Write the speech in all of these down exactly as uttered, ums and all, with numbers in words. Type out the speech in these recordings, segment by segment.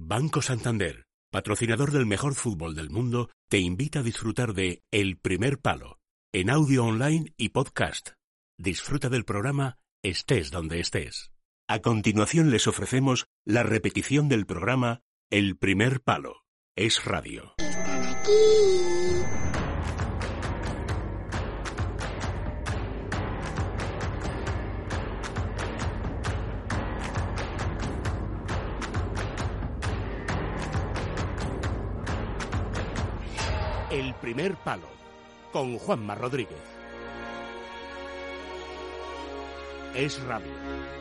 Banco Santander, patrocinador del mejor fútbol del mundo, te invita a disfrutar de El Primer Palo, en audio online y podcast. Disfruta del programa estés donde estés. A continuación les ofrecemos la repetición del programa El Primer Palo. Es radio. Están aquí. El Primer Palo, con Juanma Rodríguez. Es radio.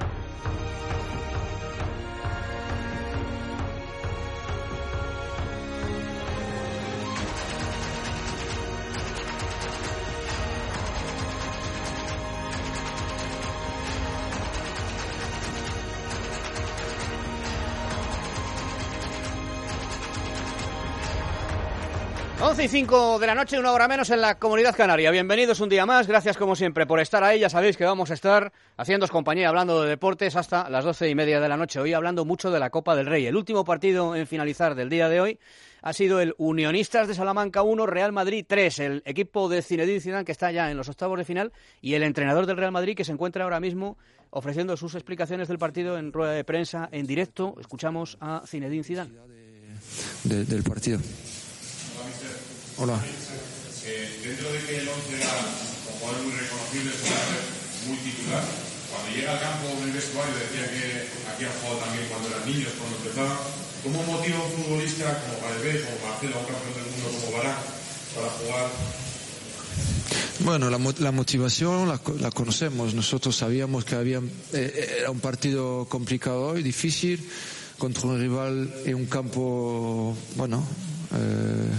once y cinco de la noche, una hora menos en la Comunidad Canaria. Bienvenidos un día más, gracias como siempre por estar ahí. Ya sabéis que vamos a estar haciéndoos compañía hablando de deportes hasta las doce y media de la noche. Hoy hablando mucho de la Copa del Rey. El último partido en finalizar del día de hoy ha sido el Unionistas de Salamanca uno, Real Madrid tres. El equipo de Zinedine Zidane que está ya en los octavos de final y el entrenador del Real Madrid que se encuentra ahora mismo ofreciendo sus explicaciones del partido en rueda de prensa en directo. Escuchamos a Zinedine Zidane. De, del partido. Hola. Eh, dentro de que el once era con jugadores muy reconocibles, muy titular, cuando llega al campo en el vestuario decía que aquí han jugado también cuando eran niños, cuando empezaban. ¿Cómo motiva un futbolista como Calvé, como Marcelo, un campeón del mundo como Varane, para jugar? Bueno, la, la motivación la, la conocemos. Nosotros sabíamos que había, eh, era un partido complicado hoy, difícil, contra un rival en un campo, bueno, eh,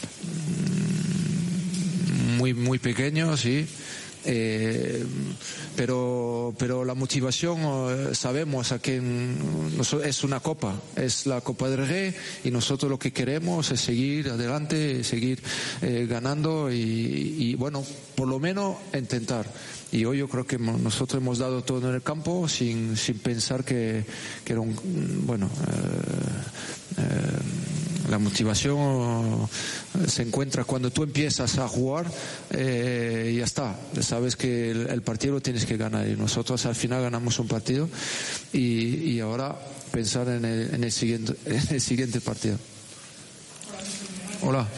muy muy pequeño, sí, eh, pero pero la motivación eh, sabemos a que es una copa, es la Copa del Rey y nosotros lo que queremos es seguir adelante, seguir eh, ganando y, y bueno, por lo menos intentar. Y hoy yo creo que nosotros hemos dado todo en el campo sin sin pensar que, que era un bueno eh, eh, la motivación se encuentra cuando tú empiezas a jugar eh, y ya está, sabes que el, el partido lo tienes que ganar y nosotros al final ganamos un partido y, y ahora pensar en el, en el siguiente en el siguiente partido. Hola.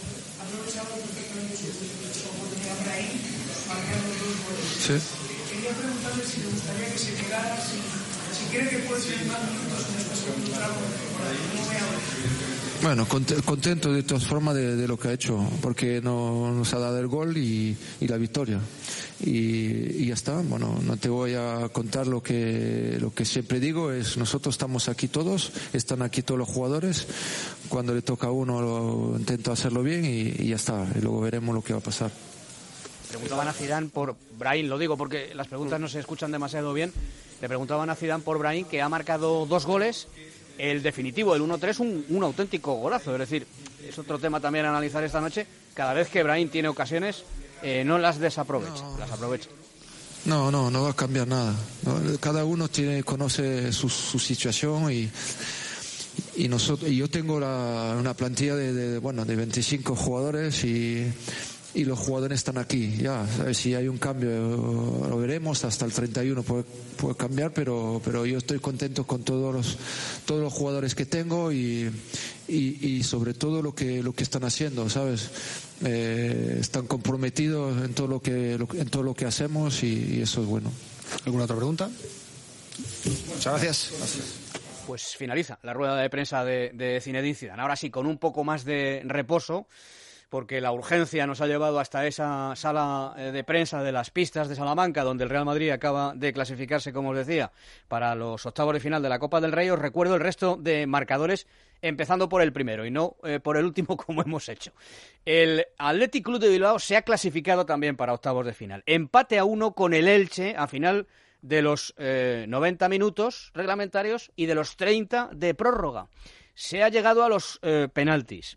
Sí. Quería preguntarle si le gustaría que se quedara, si, si cree que puede ser más minutos en este segundo tramo de temporada. ¿Cómo ve ahora? Bueno, contento de todas formas de, de lo que ha hecho, porque no, nos ha dado el gol y, y la victoria. Y, y ya está. Bueno, no te voy a contar lo que lo que siempre digo, es nosotros estamos aquí todos, están aquí todos los jugadores. Cuando le toca a uno lo intento hacerlo bien y, y ya está. Y luego veremos lo que va a pasar. Preguntaban a Zidane por Brahim, lo digo porque las preguntas no se escuchan demasiado bien. Le preguntaban a Zidane por Brahim, que ha marcado dos goles. El definitivo, el uno tres, un, un auténtico golazo. Es decir, es otro tema también a analizar esta noche. Cada vez que Brahim tiene ocasiones, eh, no las desaprovecha, no. las aprovecha. No, no, no va a cambiar nada. Cada uno tiene, conoce su, su situación y... Y nosotros, y yo tengo la, una plantilla de, de, bueno, de veinticinco jugadores y, y los jugadores están aquí. Ya, ¿sabes? Si hay un cambio lo veremos, hasta el treinta y uno puede, puede cambiar, pero, pero yo estoy contento con todos los, todos los jugadores que tengo y, y, y sobre todo lo que, lo que están haciendo, ¿sabes? Eh, están comprometidos en todo lo que, en todo lo que hacemos y, y eso es bueno. ¿Alguna otra pregunta? Muchas gracias. Gracias. Pues finaliza la rueda de prensa de, de Zinedine Zidane. Ahora sí, con un poco más de reposo, porque la urgencia nos ha llevado hasta esa sala de prensa de las Pistas de Salamanca, donde el Real Madrid acaba de clasificarse, como os decía, para los octavos de final de la Copa del Rey. Os recuerdo el resto de marcadores, empezando por el primero y no eh, por el último, como hemos hecho. El Athletic Club de Bilbao se ha clasificado también para octavos de final. Empate a uno con el Elche a final de los eh, noventa minutos reglamentarios y de los treinta de prórroga. Se ha llegado a los eh, penaltis.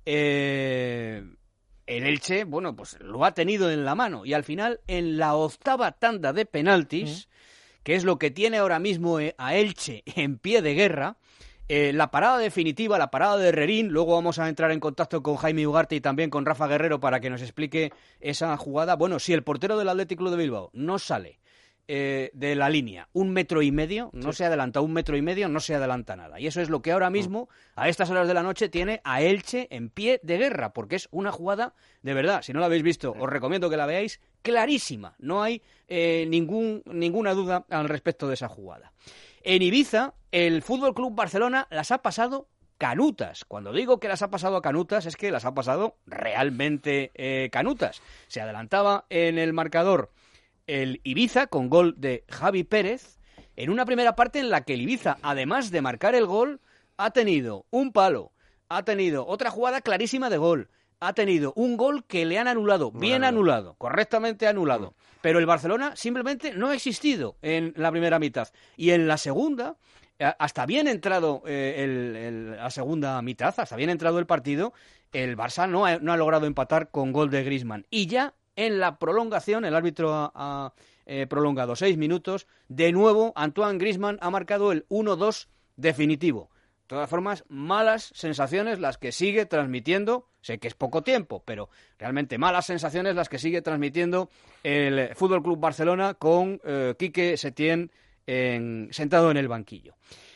Eh, el Elche, bueno, pues lo ha tenido en la mano y al final, en la octava tanda de penaltis, ¿Mm? que es lo que tiene ahora mismo a Elche en pie de guerra, Eh, la parada definitiva, la parada de Herrerín, luego vamos a entrar en contacto con Jaime Ugarte y también con Rafa Guerrero para que nos explique esa jugada. Bueno, si el portero del Athletic Club de Bilbao no sale eh, de la línea un metro y medio, no sí. se adelanta un metro y medio, no se adelanta nada. Y eso es lo que ahora mismo, a estas horas de la noche, tiene a Elche en pie de guerra, porque es una jugada, de verdad, si no la habéis visto, os recomiendo que la veáis, clarísima. No hay eh, ningún, ninguna duda al respecto de esa jugada. En Ibiza, el Fútbol Club Barcelona las ha pasado canutas. Cuando digo que las ha pasado a canutas, es que las ha pasado realmente eh, canutas. Se adelantaba en el marcador el Ibiza con gol de Javi Pérez, en una primera parte en la que el Ibiza, además de marcar el gol, ha tenido un palo, ha tenido otra jugada clarísima de gol, ha tenido un gol que le han anulado, bien anulado, correctamente anulado. Pero el Barcelona simplemente no ha existido en la primera mitad. Y en la segunda, hasta bien entrado eh, el, el, la segunda mitad, hasta bien entrado el partido, el Barça no ha, no ha logrado empatar con gol de Griezmann. Y ya en la prolongación, el árbitro ha, ha eh, prolongado seis minutos, de nuevo Antoine Griezmann ha marcado el uno dos definitivo. De todas formas, malas sensaciones las que sigue transmitiendo, sé que es poco tiempo, pero realmente malas sensaciones las que sigue transmitiendo el F C Barcelona con eh, Quique Setién en, sentado en el banquillo.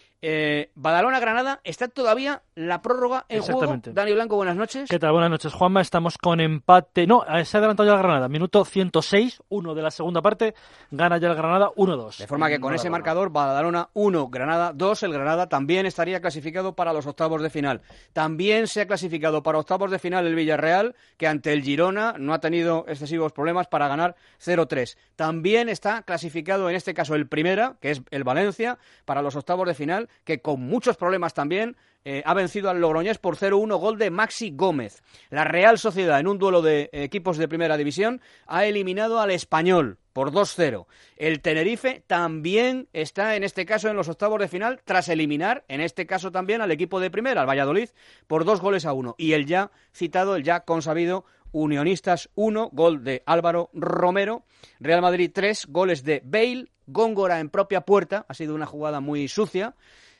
Eh, Badalona-Granada, está todavía la prórroga en juego. Dani Blanco, buenas noches. ¿Qué tal? Buenas noches, Juanma. Estamos con empate. No, se ha adelantado ya el Granada. Minuto ciento seis, uno de la segunda parte. Gana ya el Granada uno dos. De forma que con ese marcador, Badalona uno, Granada dos. El Granada también estaría clasificado para los octavos de final. También se ha clasificado para octavos de final el Villarreal, que ante el Girona no ha tenido excesivos problemas para ganar cero tres. También está clasificado, en este caso, el Primera, que es el Valencia, para los octavos de final, que con muchos problemas también eh, ha vencido al Logroñés por cero uno, gol de Maxi Gómez. La Real Sociedad, en un duelo de eh, equipos de Primera División, ha eliminado al Español por dos cero. El Tenerife también está, en este caso, en los octavos de final, tras eliminar, en este caso también, al equipo de Primera, al Valladolid, por dos goles a uno. Y el ya citado, el ya consabido Unionistas uno, gol de Álvaro Romero. Real Madrid tres, goles de Bale, Góngora en propia puerta, ha sido una jugada muy sucia,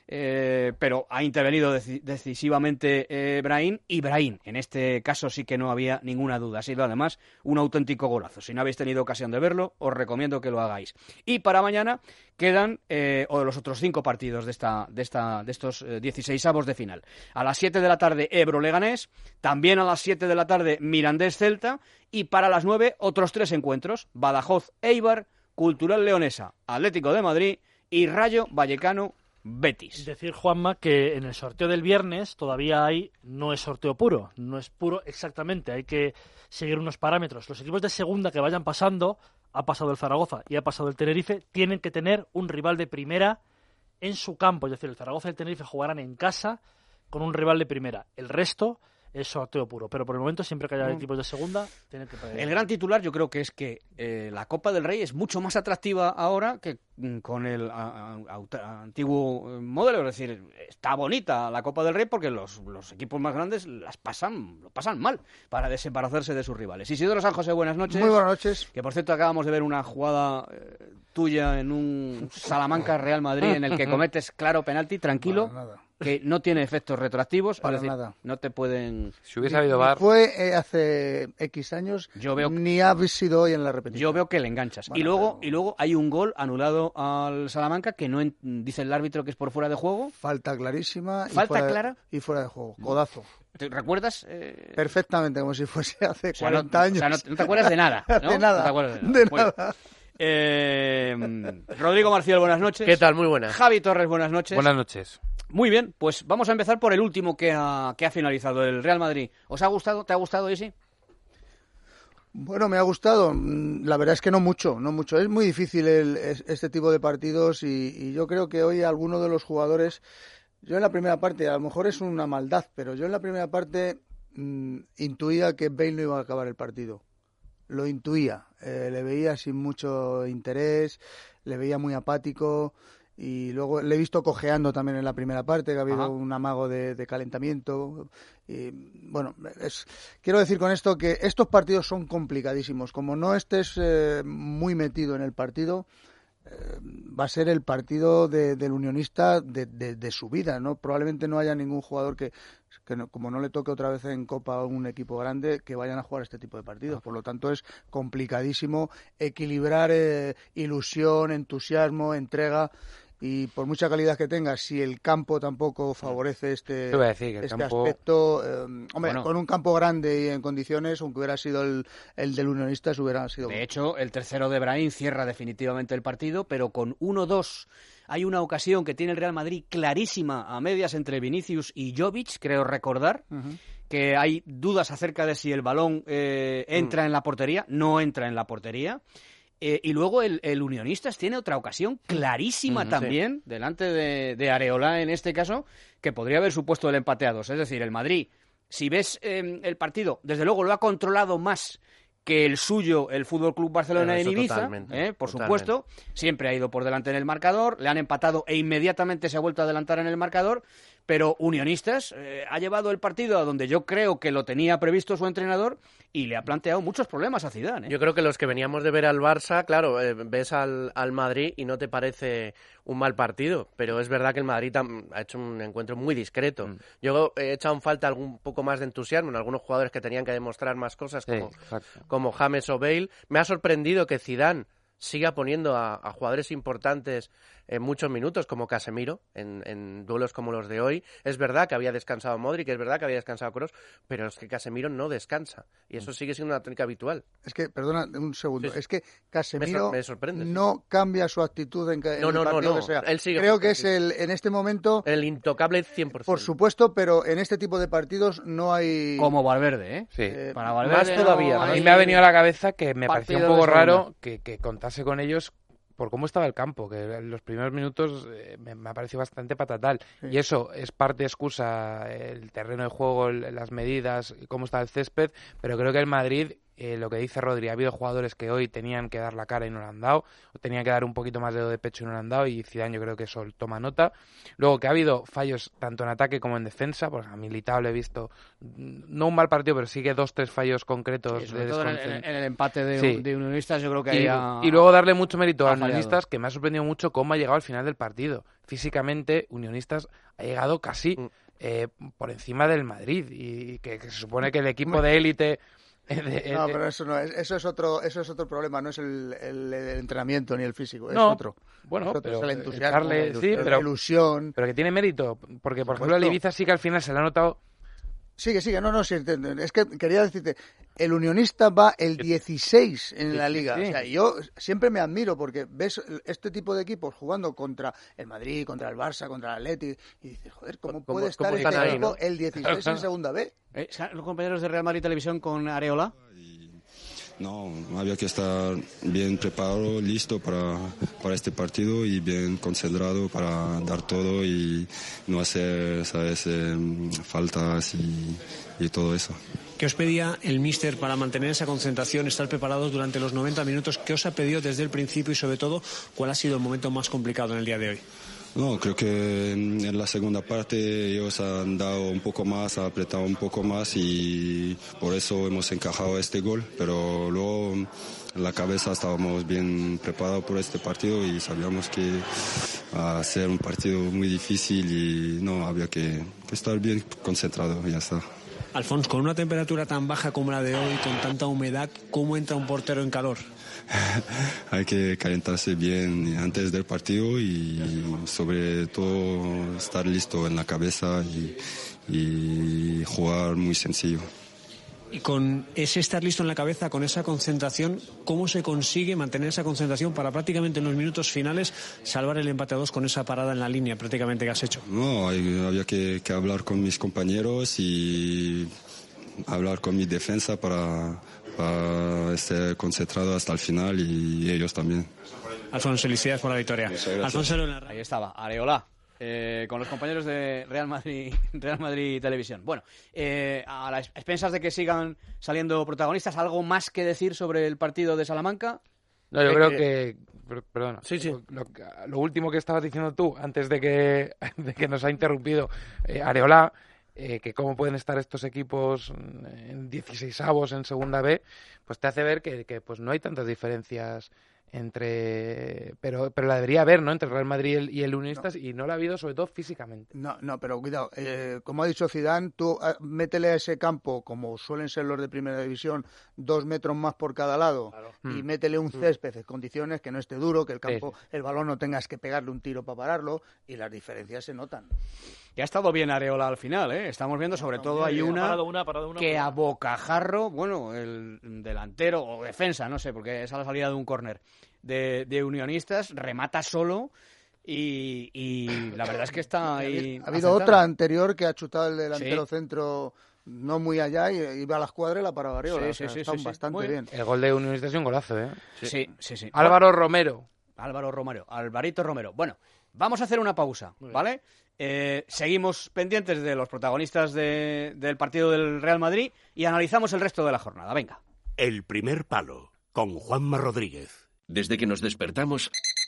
eh, pero ha intervenido dec- decisivamente eh, Brahim, y Brahim, en este caso sí que no había ninguna duda, ha sido además un auténtico golazo. Si no habéis tenido ocasión de verlo, os recomiendo que lo hagáis. Y para mañana quedan eh, o los otros cinco partidos de esta de esta de estos eh, dieciseisavos de final. A las siete de la tarde Ebro-Leganés, también a las siete de la tarde Mirandés-Celta, y para las nueve otros tres encuentros, Badajoz-Eibar, Cultural Leonesa, Atlético de Madrid y Rayo Vallecano-Betis. Decir, Juanma, que en el sorteo del viernes todavía hay, no es sorteo puro, no es puro exactamente, hay que seguir unos parámetros. Los equipos de segunda que vayan pasando, ha pasado el Zaragoza y ha pasado el Tenerife, tienen que tener un rival de primera en su campo, es decir, el Zaragoza y el Tenerife jugarán en casa con un rival de primera. El resto es sorteo puro, pero por el momento siempre que haya mm. equipos de segunda tienen que pagar. El gran titular yo creo que es que eh, la Copa del Rey es mucho más atractiva ahora que mm, con el a, a, a, antiguo modelo, es decir, está bonita la Copa del Rey porque los, los equipos más grandes las pasan lo pasan mal para desembarazarse de sus rivales. Isidoro San José, buenas noches. Muy buenas noches. Que por cierto acabamos de ver una jugada eh, tuya en un Salamanca Real Madrid en el que cometes claro penalti, tranquilo. Bueno, nada. Que no tiene efectos retroactivos, para es decir, nada. No te pueden... Si hubiese habido V A R... Fue eh, hace X años, yo veo, ni ha sido hoy en la repetición. Yo veo que le enganchas. Bueno, y luego pero... y luego hay un gol anulado al Salamanca que no en, dice el árbitro que es por fuera de juego. Falta clarísima. ¿Falta y fuera clara? De, y fuera de juego. Codazo. ¿Te recuerdas? Eh... Perfectamente, como si fuese hace o sea, cuarenta no, años. O sea, no, no te acuerdas de nada, ¿no? de nada. No te acuerdas de nada. De bueno. nada. Eh, Rodrigo Marcial, buenas noches. ¿Qué tal? Muy buenas. Javi Torres, buenas noches. Buenas noches. Muy bien, pues vamos a empezar por el último que ha, que ha finalizado, el Real Madrid. ¿Os ha gustado? ¿Te ha gustado, Isi? Bueno, me ha gustado. La verdad es que no mucho, no mucho. Es muy difícil el, este tipo de partidos y, y yo creo que hoy alguno de los jugadores, yo en la primera parte, a lo mejor es una maldad, pero yo en la primera parte mmm, intuía que Bale no iba a acabar el partido. Lo intuía, eh, le veía sin mucho interés, le veía muy apático y luego le he visto cojeando también en la primera parte, que ha habido Ajá. un amago de, de calentamiento. Y, bueno, es, quiero decir con esto que estos partidos son complicadísimos. Como no estés eh, muy metido en el partido, eh, va a ser el partido de, del Unionista de, de, de su vida, ¿no? Probablemente no haya ningún jugador que, que no, como no le toque otra vez en Copa a un equipo grande, que vayan a jugar este tipo de partidos. Por lo tanto, es complicadísimo equilibrar eh, ilusión, entusiasmo, entrega. Y por mucha calidad que tenga, si el campo tampoco favorece este, decir, este campo... aspecto, eh, hombre, bueno, con un campo grande y en condiciones, aunque hubiera sido el, el del Unionistas, hubiera sido... De hecho, el tercero de Brahim cierra definitivamente el partido, pero con uno dos. Hay una ocasión que tiene el Real Madrid clarísima a medias entre Vinicius y Jovic, creo recordar, uh-huh. que hay dudas acerca de si el balón eh, entra mm. en la portería, no entra en la portería. Eh, y luego el, el Unionistas tiene otra ocasión clarísima mm, también, sí. delante de, de Areola en este caso, que podría haber supuesto el empate a dos. Es decir, el Madrid, si ves eh, el partido, desde luego lo ha controlado más que el suyo, el Fútbol Club Barcelona en Ibiza, eh, por totalmente. supuesto, siempre ha ido por delante en el marcador, le han empatado e inmediatamente se ha vuelto a adelantar en el marcador, pero Unionistas eh, ha llevado el partido a donde yo creo que lo tenía previsto su entrenador y le ha planteado muchos problemas a Zidane. ¿eh? Yo creo que los que veníamos de ver al Barça, claro, eh, ves al, al Madrid y no te parece un mal partido, pero es verdad que el Madrid ha hecho un encuentro muy discreto. Mm. Yo he echado en falta algún poco más de entusiasmo en algunos jugadores que tenían que demostrar más cosas, como, sí, como James o Bale. Me ha sorprendido que Zidane siga poniendo a, a jugadores importantes en muchos minutos, como Casemiro, en, en duelos como los de hoy. Es verdad que había descansado Modric, es verdad que había descansado Kroos, pero es que Casemiro no descansa, y eso sigue siendo una técnica habitual. Es que, perdona un segundo, sí, es que Casemiro me, sor- me no sí. cambia su actitud en, en no, no, el partido no, no. que sea. Él sigue Creo que es el, en este momento... el intocable cien por ciento. Por supuesto, pero en este tipo de partidos no hay... Como Valverde, ¿eh? Sí. eh Para Valverde más todavía. No a mí me ha venido a la cabeza que me parecía un poco raro que, que contase con ellos por cómo estaba el campo, que en los primeros minutos eh, me, me ha parecido bastante patatal. Sí. Y eso es parte excusa, el terreno de juego, el, las medidas, cómo está el césped, pero creo que el Madrid, eh, lo que dice Rodri, ha habido jugadores que hoy tenían que dar la cara y no lo han dado, o tenían que dar un poquito más de dedo de pecho y no lo han dado, y Zidane yo creo que eso toma nota. Luego que ha habido fallos tanto en ataque como en defensa, porque a Militao le he visto, no un mal partido, pero sí que dos, tres fallos concretos. Sí, sobre de todo en, en el empate de, sí. de Unionistas, yo creo que y, ha, y luego darle mucho mérito a fallado. Unionistas, que me ha sorprendido mucho cómo ha llegado al final del partido. Físicamente, Unionistas ha llegado casi mm. eh, por encima del Madrid, y que, que se supone que el equipo de élite... De, de, no, pero eso no es, eso es otro, eso es otro problema, no es el, el, el entrenamiento ni el físico, es no, otro. Bueno, es otro, pero es el entusiasmo, darle, el, sí, el, pero, ilusión. Pero que tiene mérito, porque por, por ejemplo supuesto. el Ibiza sí que al final se le ha notado. Sigue, sigue, no, no, sí, es que quería decirte, el Unionista va el dieciséis en la Liga, sí. O sea, yo siempre me admiro porque ves este tipo de equipos jugando contra el Madrid, contra el Barça, contra el Atleti, y dices, joder, ¿cómo, ¿Cómo puede estar cómo este ahí, equipo ¿no? el dieciséis en Segunda B? ¿Eh? ¿Los compañeros de Real Madrid Televisión con Areola? No, había que estar bien preparado, listo para, para este partido y bien concentrado para dar todo y no hacer, ¿sabes?, eh, faltas y, y todo eso. ¿Qué os pedía el míster para mantener esa concentración, estar preparados durante los noventa minutos? ¿Qué os ha pedido desde el principio y sobre todo cuál ha sido el momento más complicado en el día de hoy? No, creo que en la segunda parte ellos han dado un poco más, han apretado un poco más y por eso hemos encajado este gol. Pero luego en la cabeza estábamos bien preparados por este partido y sabíamos que iba a ser un partido muy difícil y no, había que, que estar bien concentrado y ya está. Alfons, con una temperatura tan baja como la de hoy, con tanta humedad, ¿cómo entra un portero en calor? Hay que calentarse bien antes del partido y sobre todo estar listo en la cabeza y, y jugar muy sencillo. Y con ese estar listo en la cabeza, con esa concentración, ¿cómo se consigue mantener esa concentración para prácticamente en los minutos finales salvar el empate a dos con esa parada en la línea prácticamente que has hecho? No, hay, había que, que hablar con mis compañeros y hablar con mi defensa para, para estar concentrado hasta el final y ellos también. Alfonso, felicidades por la victoria. Alfonso, ahí estaba, Areola. Eh, con los compañeros de Real Madrid, Real Madrid Televisión. Bueno, eh, a las expensas de que sigan saliendo protagonistas, ¿algo más que decir sobre el partido de Salamanca? No, yo eh, creo eh, que... Perdona. Sí, sí. Lo, lo último que estabas diciendo tú, antes de que, de que nos ha interrumpido eh, Areola, eh, que cómo pueden estar estos equipos en dieciseisavos en Segunda B, pues te hace ver que, que pues no hay tantas diferencias entre pero pero la debería haber, ¿no? Entre el Real Madrid y el, y el Unionistas, no. y no la ha habido, sobre todo físicamente. No, no, pero cuidado, eh, como ha dicho Zidane, tú uh, métele a ese campo, como suelen ser los de Primera División, dos metros más por cada lado, claro. y mm. métele un césped en condiciones que no esté duro, que el campo, sí. el balón no tengas que pegarle un tiro para pararlo, y las diferencias se notan. Y ha estado bien Areola al final, ¿eh? Estamos viendo, sobre no, todo no, hay una, parado una, parado una que a bocajarro, bueno, el delantero o defensa, no sé, porque es a la salida de un córner de, de Unionistas, remata solo y, y la verdad es que está ahí. Ha habido otra anterior que ha chutado el delantero sí. centro no muy allá y iba a la escuadra y la paraba Areola. Sí, o sea, sí, sí, están sí, bastante sí. bien. El gol de Unionistas es un golazo, ¿eh? Sí, sí, sí. sí. Álvaro Romero. Álvaro Romero, Alvarito Romero. Bueno, vamos a hacer una pausa, ¿vale? Eh, seguimos pendientes de los protagonistas de, del partido del Real Madrid y analizamos el resto de la jornada. Venga. El primer palo, con Juanma Rodríguez. Desde que nos despertamos,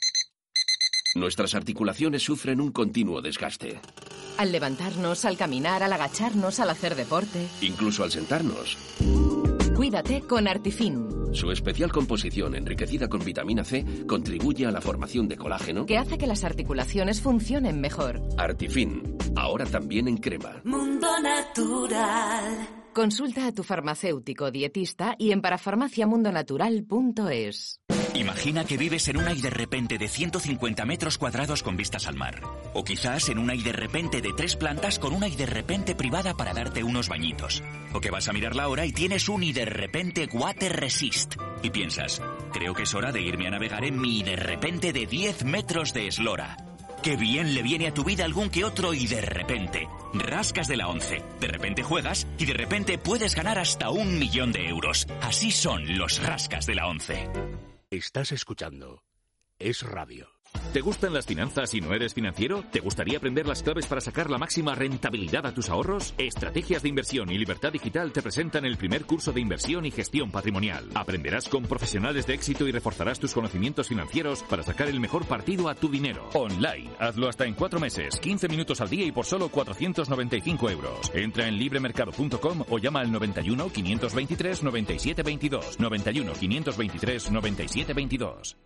nuestras articulaciones sufren un continuo desgaste. Al levantarnos, al caminar, al agacharnos, al hacer deporte. Incluso al sentarnos. Cuídate con Artifin. Su especial composición, enriquecida con vitamina C, contribuye a la formación de colágeno que hace que las articulaciones funcionen mejor. Artifin, ahora también en crema. Mundo Natural. Consulta a tu farmacéutico dietista y en parafarmaciamundonatural punto es. Imagina que vives en una y de repente de ciento cincuenta metros cuadrados con vistas al mar. O quizás en una y de repente de tres plantas con una y de repente privada para darte unos bañitos. O que vas a mirar la hora y tienes un y de repente Water Resist. Y piensas, creo que es hora de irme a navegar en mi y de repente de diez metros de eslora. ¡Qué bien le viene a tu vida algún que otro y de repente! Rascas de la once. De repente juegas y de repente puedes ganar hasta un millón de euros. Así son los rascas de la once. Estás escuchando Es Radio. ¿Te gustan las finanzas y no eres financiero? ¿Te gustaría aprender las claves para sacar la máxima rentabilidad a tus ahorros? Estrategias de Inversión y Libertad Digital te presentan el primer curso de inversión y gestión patrimonial. Aprenderás con profesionales de éxito y reforzarás tus conocimientos financieros para sacar el mejor partido a tu dinero. Online. Hazlo hasta en cuatro meses, quince minutos al día y por solo cuatrocientos noventa y cinco euros. Entra en libremercado punto com o llama al noventa y uno, quinientos veintitrés, noventa y siete veintidós. noventa y uno, quinientos veintitrés, noventa y siete veintidós.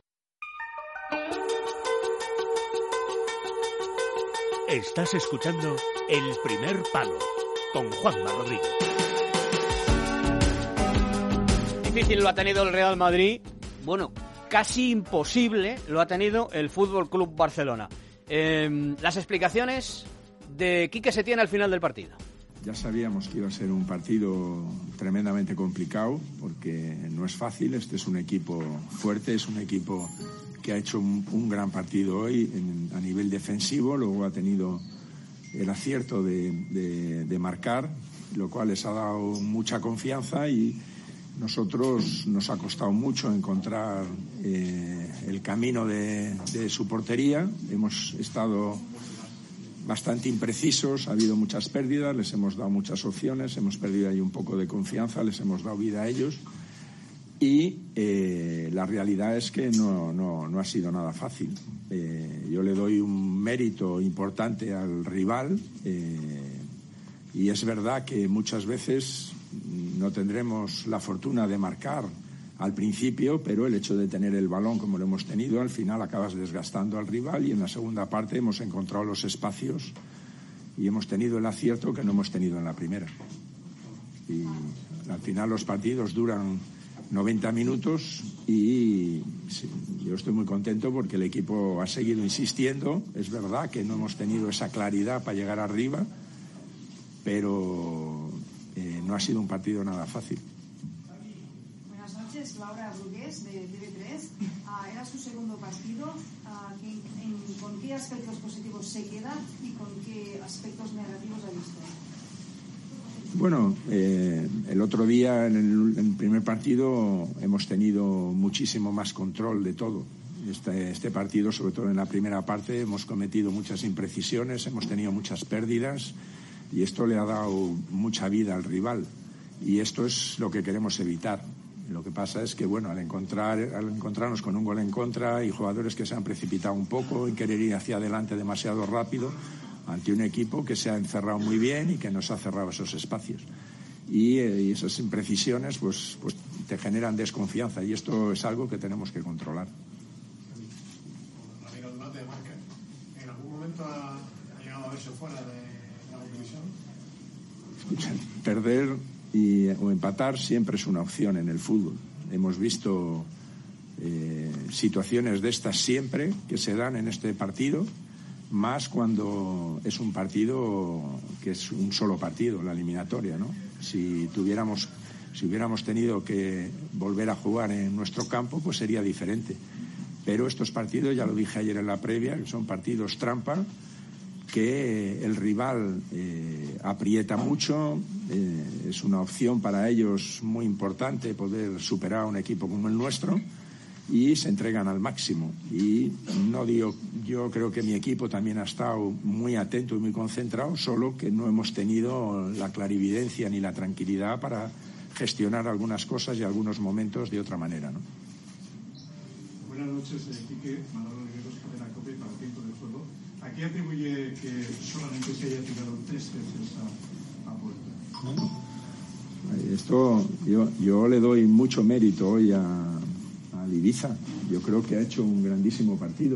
Estás escuchando El Primer Palo, con Juanma Rodríguez. Difícil lo ha tenido el Real Madrid. Bueno, casi imposible lo ha tenido el Fútbol Club Barcelona. Eh, las explicaciones de Quique Setién al final del partido. Ya sabíamos que iba a ser un partido tremendamente complicado, porque no es fácil. Este es un equipo fuerte, es un equipo que ha hecho un, un gran partido hoy en, a nivel defensivo. Luego ha tenido el acierto de, de, de marcar, lo cual les ha dado mucha confianza, y nosotros nos ha costado mucho encontrar eh, el camino de, de su portería. Hemos estado bastante imprecisos, ha habido muchas pérdidas, les hemos dado muchas opciones, hemos perdido ahí un poco de confianza, les hemos dado vida a ellos. Y eh, la realidad es que no, no, no ha sido nada fácil. Eh, yo le doy un mérito importante al rival, eh, y es verdad que muchas veces no tendremos la fortuna de marcar al principio, pero el hecho de tener el balón como lo hemos tenido, al final acabas desgastando al rival, y en la segunda parte hemos encontrado los espacios y hemos tenido el acierto que no hemos tenido en la primera. Y al final los partidos duran noventa minutos y sí, yo estoy muy contento porque el equipo ha seguido insistiendo. Es verdad que no hemos tenido esa claridad para llegar arriba, pero eh, no ha sido un partido nada fácil. Buenas noches, Laura Brugués de T V tres. Uh, era su segundo partido. Uh, en, en, ¿Con qué aspectos positivos se queda y con qué aspectos negativos ha visto? Bueno, eh, el otro día en el, en el primer partido hemos tenido muchísimo más control de todo. Este, este partido, sobre todo en la primera parte, hemos cometido muchas imprecisiones, hemos tenido muchas pérdidas, y esto le ha dado mucha vida al rival, y esto es lo que queremos evitar. Lo que pasa es que, bueno, al encontrar, al encontrarnos con un gol en contra y jugadores que se han precipitado un poco en querer ir hacia adelante demasiado rápido, ante un equipo que se ha encerrado muy bien y que nos ha cerrado esos espacios. Y, eh, y esas imprecisiones pues, pues te generan desconfianza, y esto es algo que tenemos que controlar. fuera de la división? Perder y, o empatar siempre es una opción en el fútbol. Hemos visto eh, situaciones de estas siempre que se dan en este partido, más cuando es un partido que es un solo partido, la eliminatoria, ¿no? Si tuviéramos, si hubiéramos tenido que volver a jugar en nuestro campo, pues sería diferente. Pero estos partidos, ya lo dije ayer en la previa, son partidos trampa, que el rival eh, aprieta mucho, eh, es una opción para ellos muy importante poder superar a un equipo como el nuestro, y se entregan al máximo. Y no digo, yo creo que mi equipo también ha estado muy atento y muy concentrado, solo que no hemos tenido la clarividencia ni la tranquilidad para gestionar algunas cosas y algunos momentos de otra manera, ¿no? Buenas noches, eh, Quique, Manolo Oliveros, Cadena COPE, para Tiempo de Juego. ¿A qué atribuye que solamente se haya tirado tres tercios a, a puerta? Esto, yo, yo le doy mucho mérito hoy a, a Ibiza. Yo creo que ha hecho un grandísimo partido.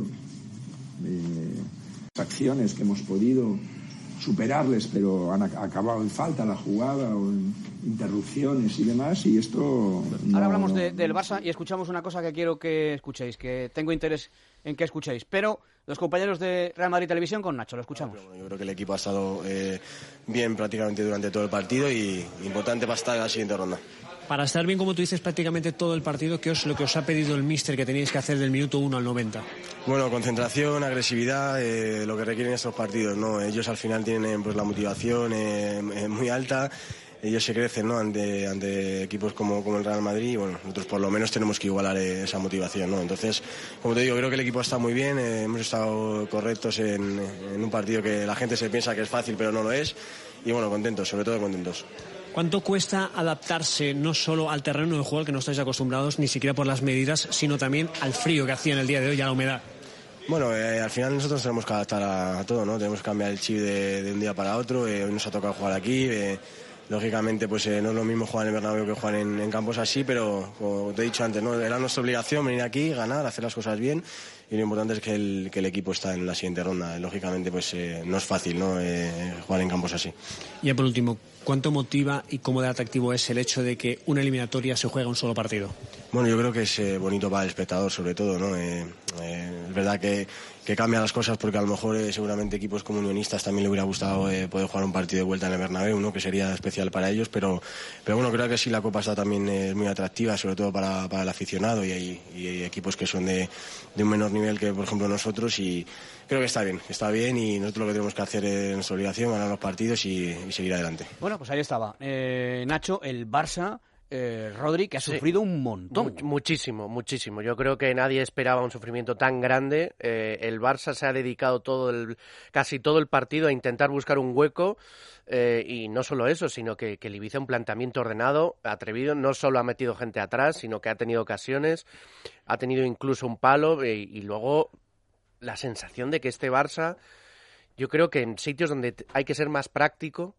Eh, acciones que hemos podido superarles, pero han acabado en falta la jugada o en interrupciones y demás, y esto... No... Ahora hablamos de, del Barça y escuchamos una cosa que quiero que escuchéis, que tengo interés en que escuchéis, pero los compañeros de Real Madrid Televisión con Nacho, lo escuchamos. Bueno, yo creo que el equipo ha estado eh, bien prácticamente durante todo el partido y importante para estar en la siguiente ronda. Para estar bien, como tú dices, prácticamente todo el partido, ¿qué es lo que os ha pedido el míster que teníais que hacer del minuto uno al noventa? Bueno, concentración, agresividad, eh, lo que requieren estos partidos, ¿no? Ellos al final tienen pues la motivación eh, eh, muy alta. Ellos se crecen, ¿no? ante, ante equipos como, como el Real Madrid, y bueno, nosotros por lo menos tenemos que igualar esa motivación, ¿no? Entonces, como te digo, creo que el equipo está muy bien, eh, hemos estado correctos en, en un partido que la gente se piensa que es fácil, pero no lo es, y bueno, contentos, sobre todo contentos. ¿Cuánto cuesta adaptarse no solo al terreno de juego al que no estáis acostumbrados, ni siquiera por las medidas, sino también al frío que hacía en el día de hoy y a la humedad? Bueno, eh, al final nosotros tenemos que adaptar a, a todo, ¿no? Tenemos que cambiar el chip de, de un día para otro, eh, hoy nos ha tocado jugar aquí, eh, lógicamente pues eh, no es lo mismo jugar en el Bernabéu que jugar en, en campos así, pero como te he dicho antes, ¿no? Era nuestra obligación venir aquí, ganar, hacer las cosas bien, y lo importante es que el, que el equipo está en la siguiente ronda. Lógicamente pues eh, no es fácil, ¿no? Eh, jugar en campos así. Y ya por último, ¿cuánto motiva y cómo de atractivo es el hecho de que una eliminatoria se juegue un solo partido? Bueno, yo creo que es eh, bonito para el espectador, sobre todo, ¿no? Eh, eh, es verdad que, que cambia las cosas porque a lo mejor eh, seguramente equipos como Unionistas también le hubiera gustado eh, poder jugar un partido de vuelta en el Bernabéu, ¿no? Que sería especial para ellos, pero, pero bueno, creo que sí, la Copa está también eh, muy atractiva, sobre todo para, para el aficionado, y hay, y hay equipos que son de, de un menor nivel que, por ejemplo, nosotros, y creo que está bien, está bien, y nosotros lo que tenemos que hacer es nuestra obligación, ganar los partidos y, y seguir adelante. Bueno, pues ahí estaba. Eh, Nacho, el Barça... Eh, Rodri, que ha sufrido sí, un montón. Muchísimo, muchísimo. Yo creo que nadie esperaba un sufrimiento tan grande. Eh, el Barça se ha dedicado todo el, casi todo el partido a intentar buscar un hueco, eh, y no solo eso, sino que, que el Ibiza un planteamiento ordenado, atrevido. No solo ha metido gente atrás, sino que ha tenido ocasiones, ha tenido incluso un palo, eh, y luego la sensación de que este Barça, yo creo que en sitios donde hay que ser más práctico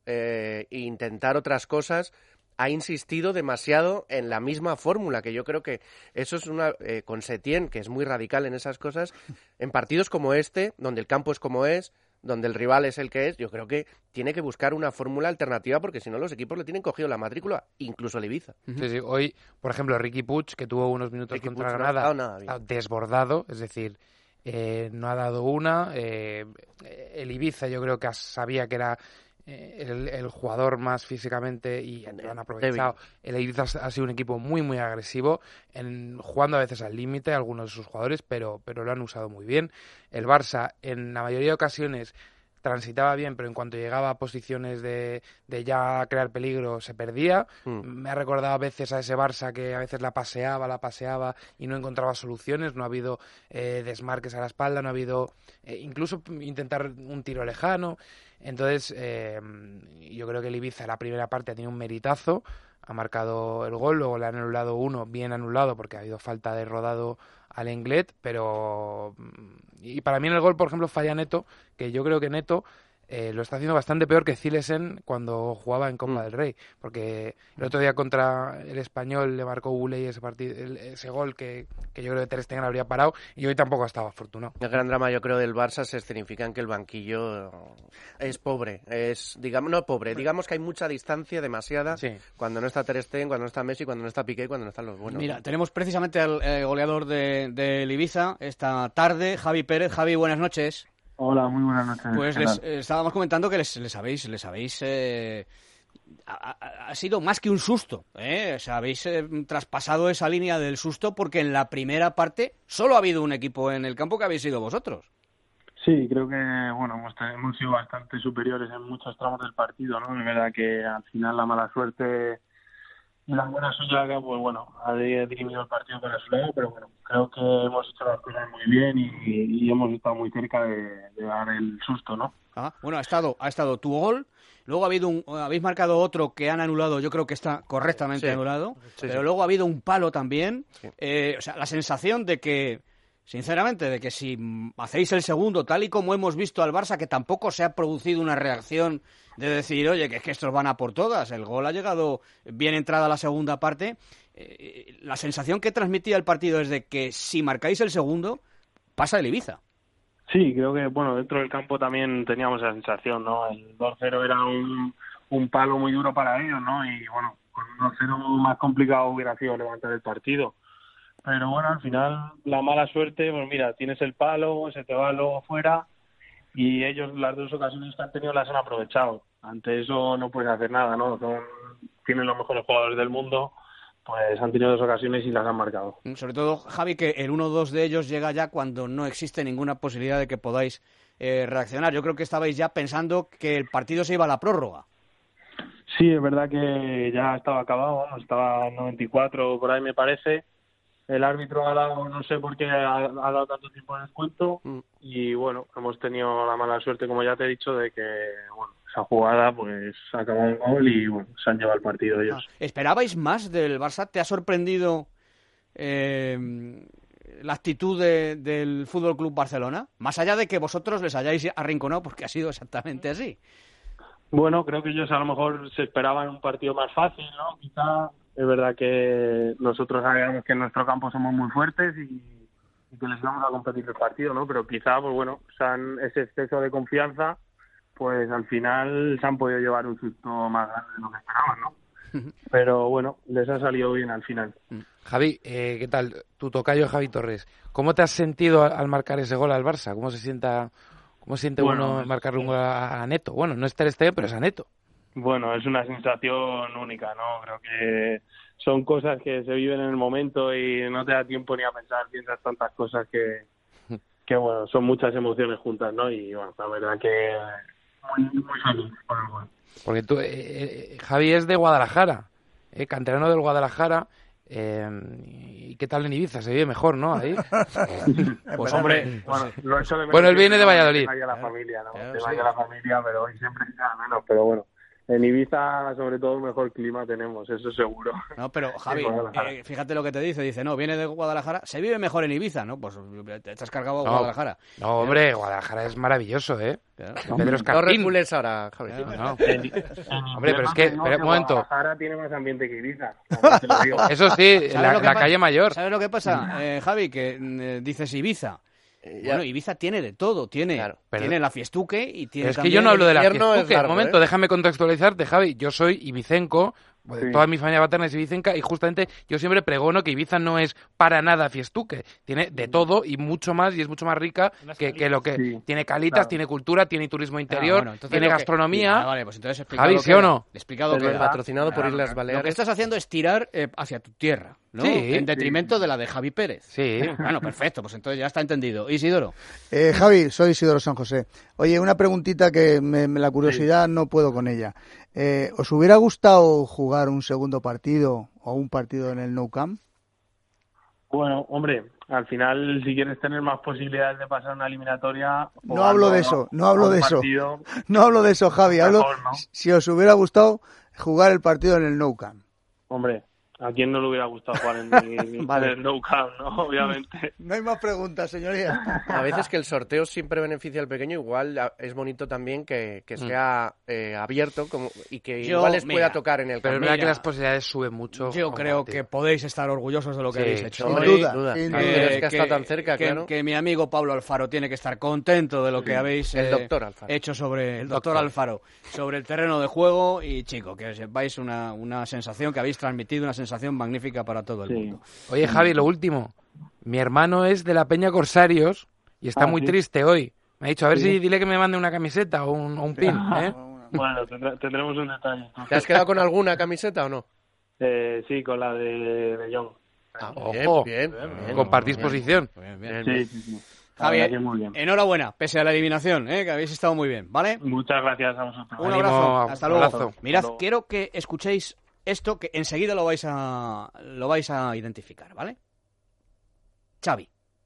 eh, e intentar otras cosas, ha insistido demasiado en la misma fórmula, que yo creo que eso es una... Eh, con Setién, que es muy radical en esas cosas, en partidos como este, donde el campo es como es, donde el rival es el que es, yo creo que tiene que buscar una fórmula alternativa, porque si no los equipos le tienen cogido la matrícula, incluso el Ibiza. Sí, sí. Hoy, por ejemplo, Riqui Puig, que tuvo unos minutos Riqui contra Puig Granada, no ha desbordado, es decir, eh, no ha dado una. Eh, el Ibiza yo creo que sabía que era... El, el jugador más físicamente, y lo han aprovechado. El Ibiza ha sido un equipo muy muy agresivo, en, jugando a veces al límite algunos de sus jugadores, pero, pero lo han usado muy bien. El Barça en la mayoría de ocasiones transitaba bien, pero en cuanto llegaba a posiciones de, de ya crear peligro se perdía. Mm. Me ha recordado a veces a ese Barça que a veces la paseaba, la paseaba y no encontraba soluciones. No ha habido eh, desmarques a la espalda, no ha habido eh, incluso intentar un tiro lejano. Entonces, eh, yo creo que el Ibiza en la primera parte ha tenido un meritazo, ha marcado el gol, luego le han anulado uno, bien anulado porque ha habido falta de Rodado al Lenglet, pero... Y para mí en el gol, por ejemplo, falla Neto, que yo creo que Neto eh, lo está haciendo bastante peor que Zilesen cuando jugaba en Copa mm. del Rey, porque el otro día contra el Español le marcó Guley ese partido, el, ese gol que, que yo creo que Ter Stegen habría parado, y hoy tampoco estaba afortunado. El gran drama, yo creo, del Barça se escenifica en que el banquillo es pobre, es digamos no pobre, digamos que hay mucha distancia, demasiada, sí. cuando no está Ter Stegen, cuando no está Messi, cuando no está Piqué, cuando no están los buenos. Mira, tenemos precisamente al eh, goleador de, de Ibiza esta tarde, Javi Pérez. Javi, buenas noches. Hola, muy buenas noches. Pues les eh, estábamos comentando que les, les habéis, les habéis eh, ha, ha sido más que un susto, ¿eh? O sea, habéis eh, traspasado esa línea del susto porque en la primera parte solo ha habido un equipo en el campo que habéis sido vosotros. Sí, creo que bueno hemos, hemos sido bastante superiores en muchos tramos del partido, ¿no? Es verdad que al final la mala suerte y la buena suya, pues bueno, ha dirimido el partido para su lado, pero bueno, creo que hemos hecho las cosas muy bien y, y hemos estado muy cerca de, de dar el susto, ¿no? Ah, bueno, ha estado, ha estado tu gol, luego ha habido un, habéis marcado otro que han anulado, yo creo que está correctamente sí. anulado, sí, pero sí. luego ha habido un palo también, sí. eh, o sea, la sensación de que, sinceramente, de que si hacéis el segundo, tal y como hemos visto al Barça, que tampoco se ha producido una reacción de decir, oye, que es que estos van a por todas, el gol ha llegado bien entrada la segunda parte, eh, la sensación que transmitía el partido es de que si marcáis el segundo, pasa el Ibiza. Sí, creo que, bueno, dentro del campo también teníamos esa sensación, ¿no? El dos cero era un, un palo muy duro para ellos, ¿no? Y, bueno, con un dos cero más complicado hubiera sido levantar el partido. Pero, bueno, al final, la mala suerte, pues mira, tienes el palo, se te va luego fuera, y ellos las dos ocasiones que han tenido las han aprovechado. Ante eso no puedes hacer nada, ¿no? Son, tienen los mejores jugadores del mundo, pues han tenido dos ocasiones y las han marcado. Sobre todo, Javi, que el uno dos de ellos llega ya cuando no existe ninguna posibilidad de que podáis eh, reaccionar. Yo creo que estabais ya pensando que el partido se iba a la prórroga. Sí, es verdad que ya estaba acabado, ¿no? Estaba en noventa y cuatro, por ahí me parece. El árbitro ha dado, no sé por qué ha, ha dado tanto tiempo de descuento mm. y bueno, hemos tenido la mala suerte, como ya te he dicho, de que bueno, esa jugada pues acabó en gol y bueno, se han llevado el partido ellos. Ah, ¿esperabais más del Barça? ¿Te ha sorprendido eh, la actitud de, del Fútbol Club Barcelona? Más allá de que vosotros les hayáis arrinconado, porque ha sido exactamente así. Bueno, creo que ellos a lo mejor se esperaban un partido más fácil, ¿no? Quizá. Es verdad que nosotros sabemos que en nuestro campo somos muy fuertes y, y que les vamos a competir el partido, ¿no? Pero quizá, pues bueno, sean ese exceso de confianza, pues al final se han podido llevar un susto más grande de lo que esperaban, ¿no? Pero bueno, les ha salido bien al final. Javi, eh, ¿qué tal? Tu tocayo Javi Torres. ¿Cómo te has sentido al, al marcar ese gol al Barça? ¿Cómo se sienta, cómo siente bueno, uno marcarle un gol a, a Neto? Bueno, no es Ter Stegen, pero es a Neto. Bueno, es una sensación única, ¿no? Creo que son cosas que se viven en el momento y no te da tiempo ni a pensar, piensas tantas cosas que, que bueno, son muchas emociones juntas, ¿no? Y bueno, la verdad que muy, muy feliz por el gol. Porque tú, eh, Javi es de Guadalajara, eh, canterano del Guadalajara. Eh, ¿Y qué tal en Ibiza? Se vive mejor, ¿no? Ahí. Pues hombre, bueno, lo hecho de bueno, él viene de Valladolid. De la familia, ¿no? De sí. la familia, pero hoy siempre queda menos, pero bueno. En Ibiza, sobre todo, mejor clima tenemos, eso seguro. No, pero Javi, eh, fíjate lo que te dice. Dice, no, viene de Guadalajara, se vive mejor en Ibiza, ¿no? Pues te estás cargado a no, Guadalajara. No, hombre, Guadalajara es maravilloso, ¿eh? No, Pedro Escarpín. No recules ahora, Javi. No, no. Hombre, pero es que, pero, un momento. Guadalajara tiene más ambiente que Ibiza. Te lo digo. Eso sí, la, la calle mayor. ¿Sabes lo que pasa, eh, Javi? Que eh, dices Ibiza. Eh, bueno, Ibiza tiene de todo, tiene, claro, tiene la fiestuque y tiene. Es que yo no hablo de la fiestuque. Un momento, ¿eh? Déjame contextualizarte, Javi. Yo soy ibicenco, sí. Toda mi familia paterna es ibicenca y justamente yo siempre pregono que Ibiza no es para nada fiestuque. Tiene de todo y mucho más y es mucho más rica que, que lo que sí. Tiene calitas, claro. Tiene cultura, tiene turismo interior, ah, bueno, tiene gastronomía. Que... Ah, vale, pues entonces Javi, ¿sí o no? Explicado que patrocinado por Islas Baleares. Lo que estás haciendo es tirar eh, hacia tu tierra, ¿no? Sí, en detrimento sí. de la de Javi Pérez. Sí. Bueno, perfecto, pues entonces ya está entendido. Isidoro. Eh, Javi, soy Isidoro San José. Oye, una preguntita que me, me la curiosidad sí. no puedo con ella. Eh, ¿Os hubiera gustado jugar un segundo partido o un partido en el Nou Camp? Bueno, hombre, al final si quieres tener más posibilidades de pasar una eliminatoria... No hablo de eso, no hablo de eso. No hablo de eso, Javi. Hablo mejor, ¿no? Si os hubiera gustado jugar el partido en el Nou Camp. Hombre, ¿A quién no le hubiera gustado jugar en, en, vale. en el Nou Camp, no? Obviamente. No hay más preguntas, señoría. A veces que el sorteo siempre beneficia al pequeño, igual es bonito también que, que sea eh, abierto como, y que yo, igual les mira, pueda tocar en el Pero campo. es verdad que las posibilidades suben mucho. Yo creo partido. que podéis estar orgullosos de lo que sí, habéis hecho. Sin hoy. duda, duda. Eh, que, que está que, tan cerca, que, claro. Que mi amigo Pablo Alfaro tiene que estar contento de lo que sí. habéis el eh, doctor Alfaro. hecho sobre el doctor, doctor Alfaro, sobre el terreno de juego y, chico, que sepáis una, una sensación que habéis transmitido, una sensación magnífica para todo el sí. mundo. Oye, Javi, lo último. Mi hermano es de la Peña Corsarios y está ah, muy ¿sí? triste hoy. Me ha dicho, a ver sí. si dile que me mande una camiseta o un, o un pin. ¿eh? Bueno, tendremos un detalle. ¿Te has quedado con alguna camiseta o no? Eh, sí, con la de, de John. Ah, ojo, bien, bien, bien, compartís bien, posición. Bien, bien, bien. Sí, sí, sí. Javi, enhorabuena, pese a la eliminación, ¿eh? Que habéis estado muy bien, ¿vale? Muchas gracias a vosotros. Un abrazo, hasta luego. Abrazo. Mirad, Hasta quiero que escuchéis esto, que enseguida lo vais a lo vais a identificar, ¿vale? Xavi.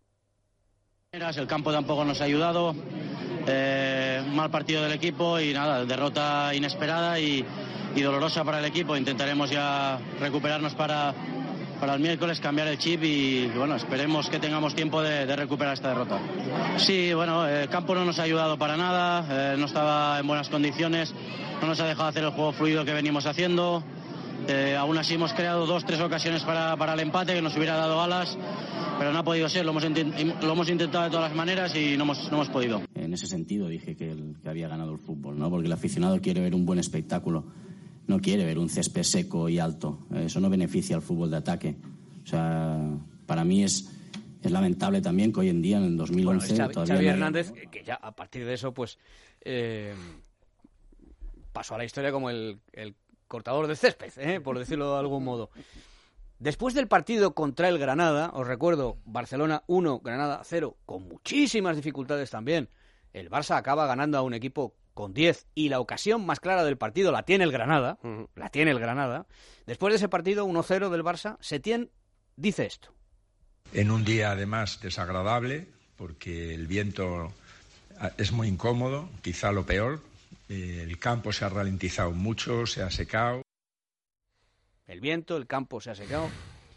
El campo tampoco nos ha ayudado, eh, mal partido del equipo y nada, derrota inesperada y, y dolorosa para el equipo. Intentaremos ya recuperarnos para, para el miércoles, cambiar el chip y, y bueno, esperemos que tengamos tiempo de, de recuperar esta derrota. Sí, bueno, el campo no nos ha ayudado para nada, eh, no estaba en buenas condiciones, no nos ha dejado hacer el juego fluido que venimos haciendo. Eh, aún así hemos creado dos, tres ocasiones para, para el empate que nos hubiera dado alas, pero no ha podido ser, lo hemos, lo hemos intentado de todas las maneras y no hemos, no hemos podido. En ese sentido dije que, el, que había ganado el fútbol, ¿no? Porque el aficionado quiere ver un buen espectáculo, no quiere ver un césped seco y alto, eso no beneficia al fútbol de ataque. O sea, para mí es, es lamentable también que hoy en día, en el dos mil once... Bueno, Xavi, todavía Xavi no... Hernández, que ya a partir de eso, pues, eh, pasó a la historia como el... el cortador de césped, ¿eh? Por decirlo de algún modo. Después del partido contra el Granada, os recuerdo, Barcelona uno, Granada cero, con muchísimas dificultades también. El Barça acaba ganando a un equipo con diez y la ocasión más clara del partido la tiene el Granada, uh-huh. la tiene el Granada. Después de ese partido uno cero del Barça, Setién dice esto. En un día además desagradable, porque el viento es muy incómodo, quizá lo peor. El campo se ha ralentizado mucho, se ha secado. El viento, el campo se ha secado.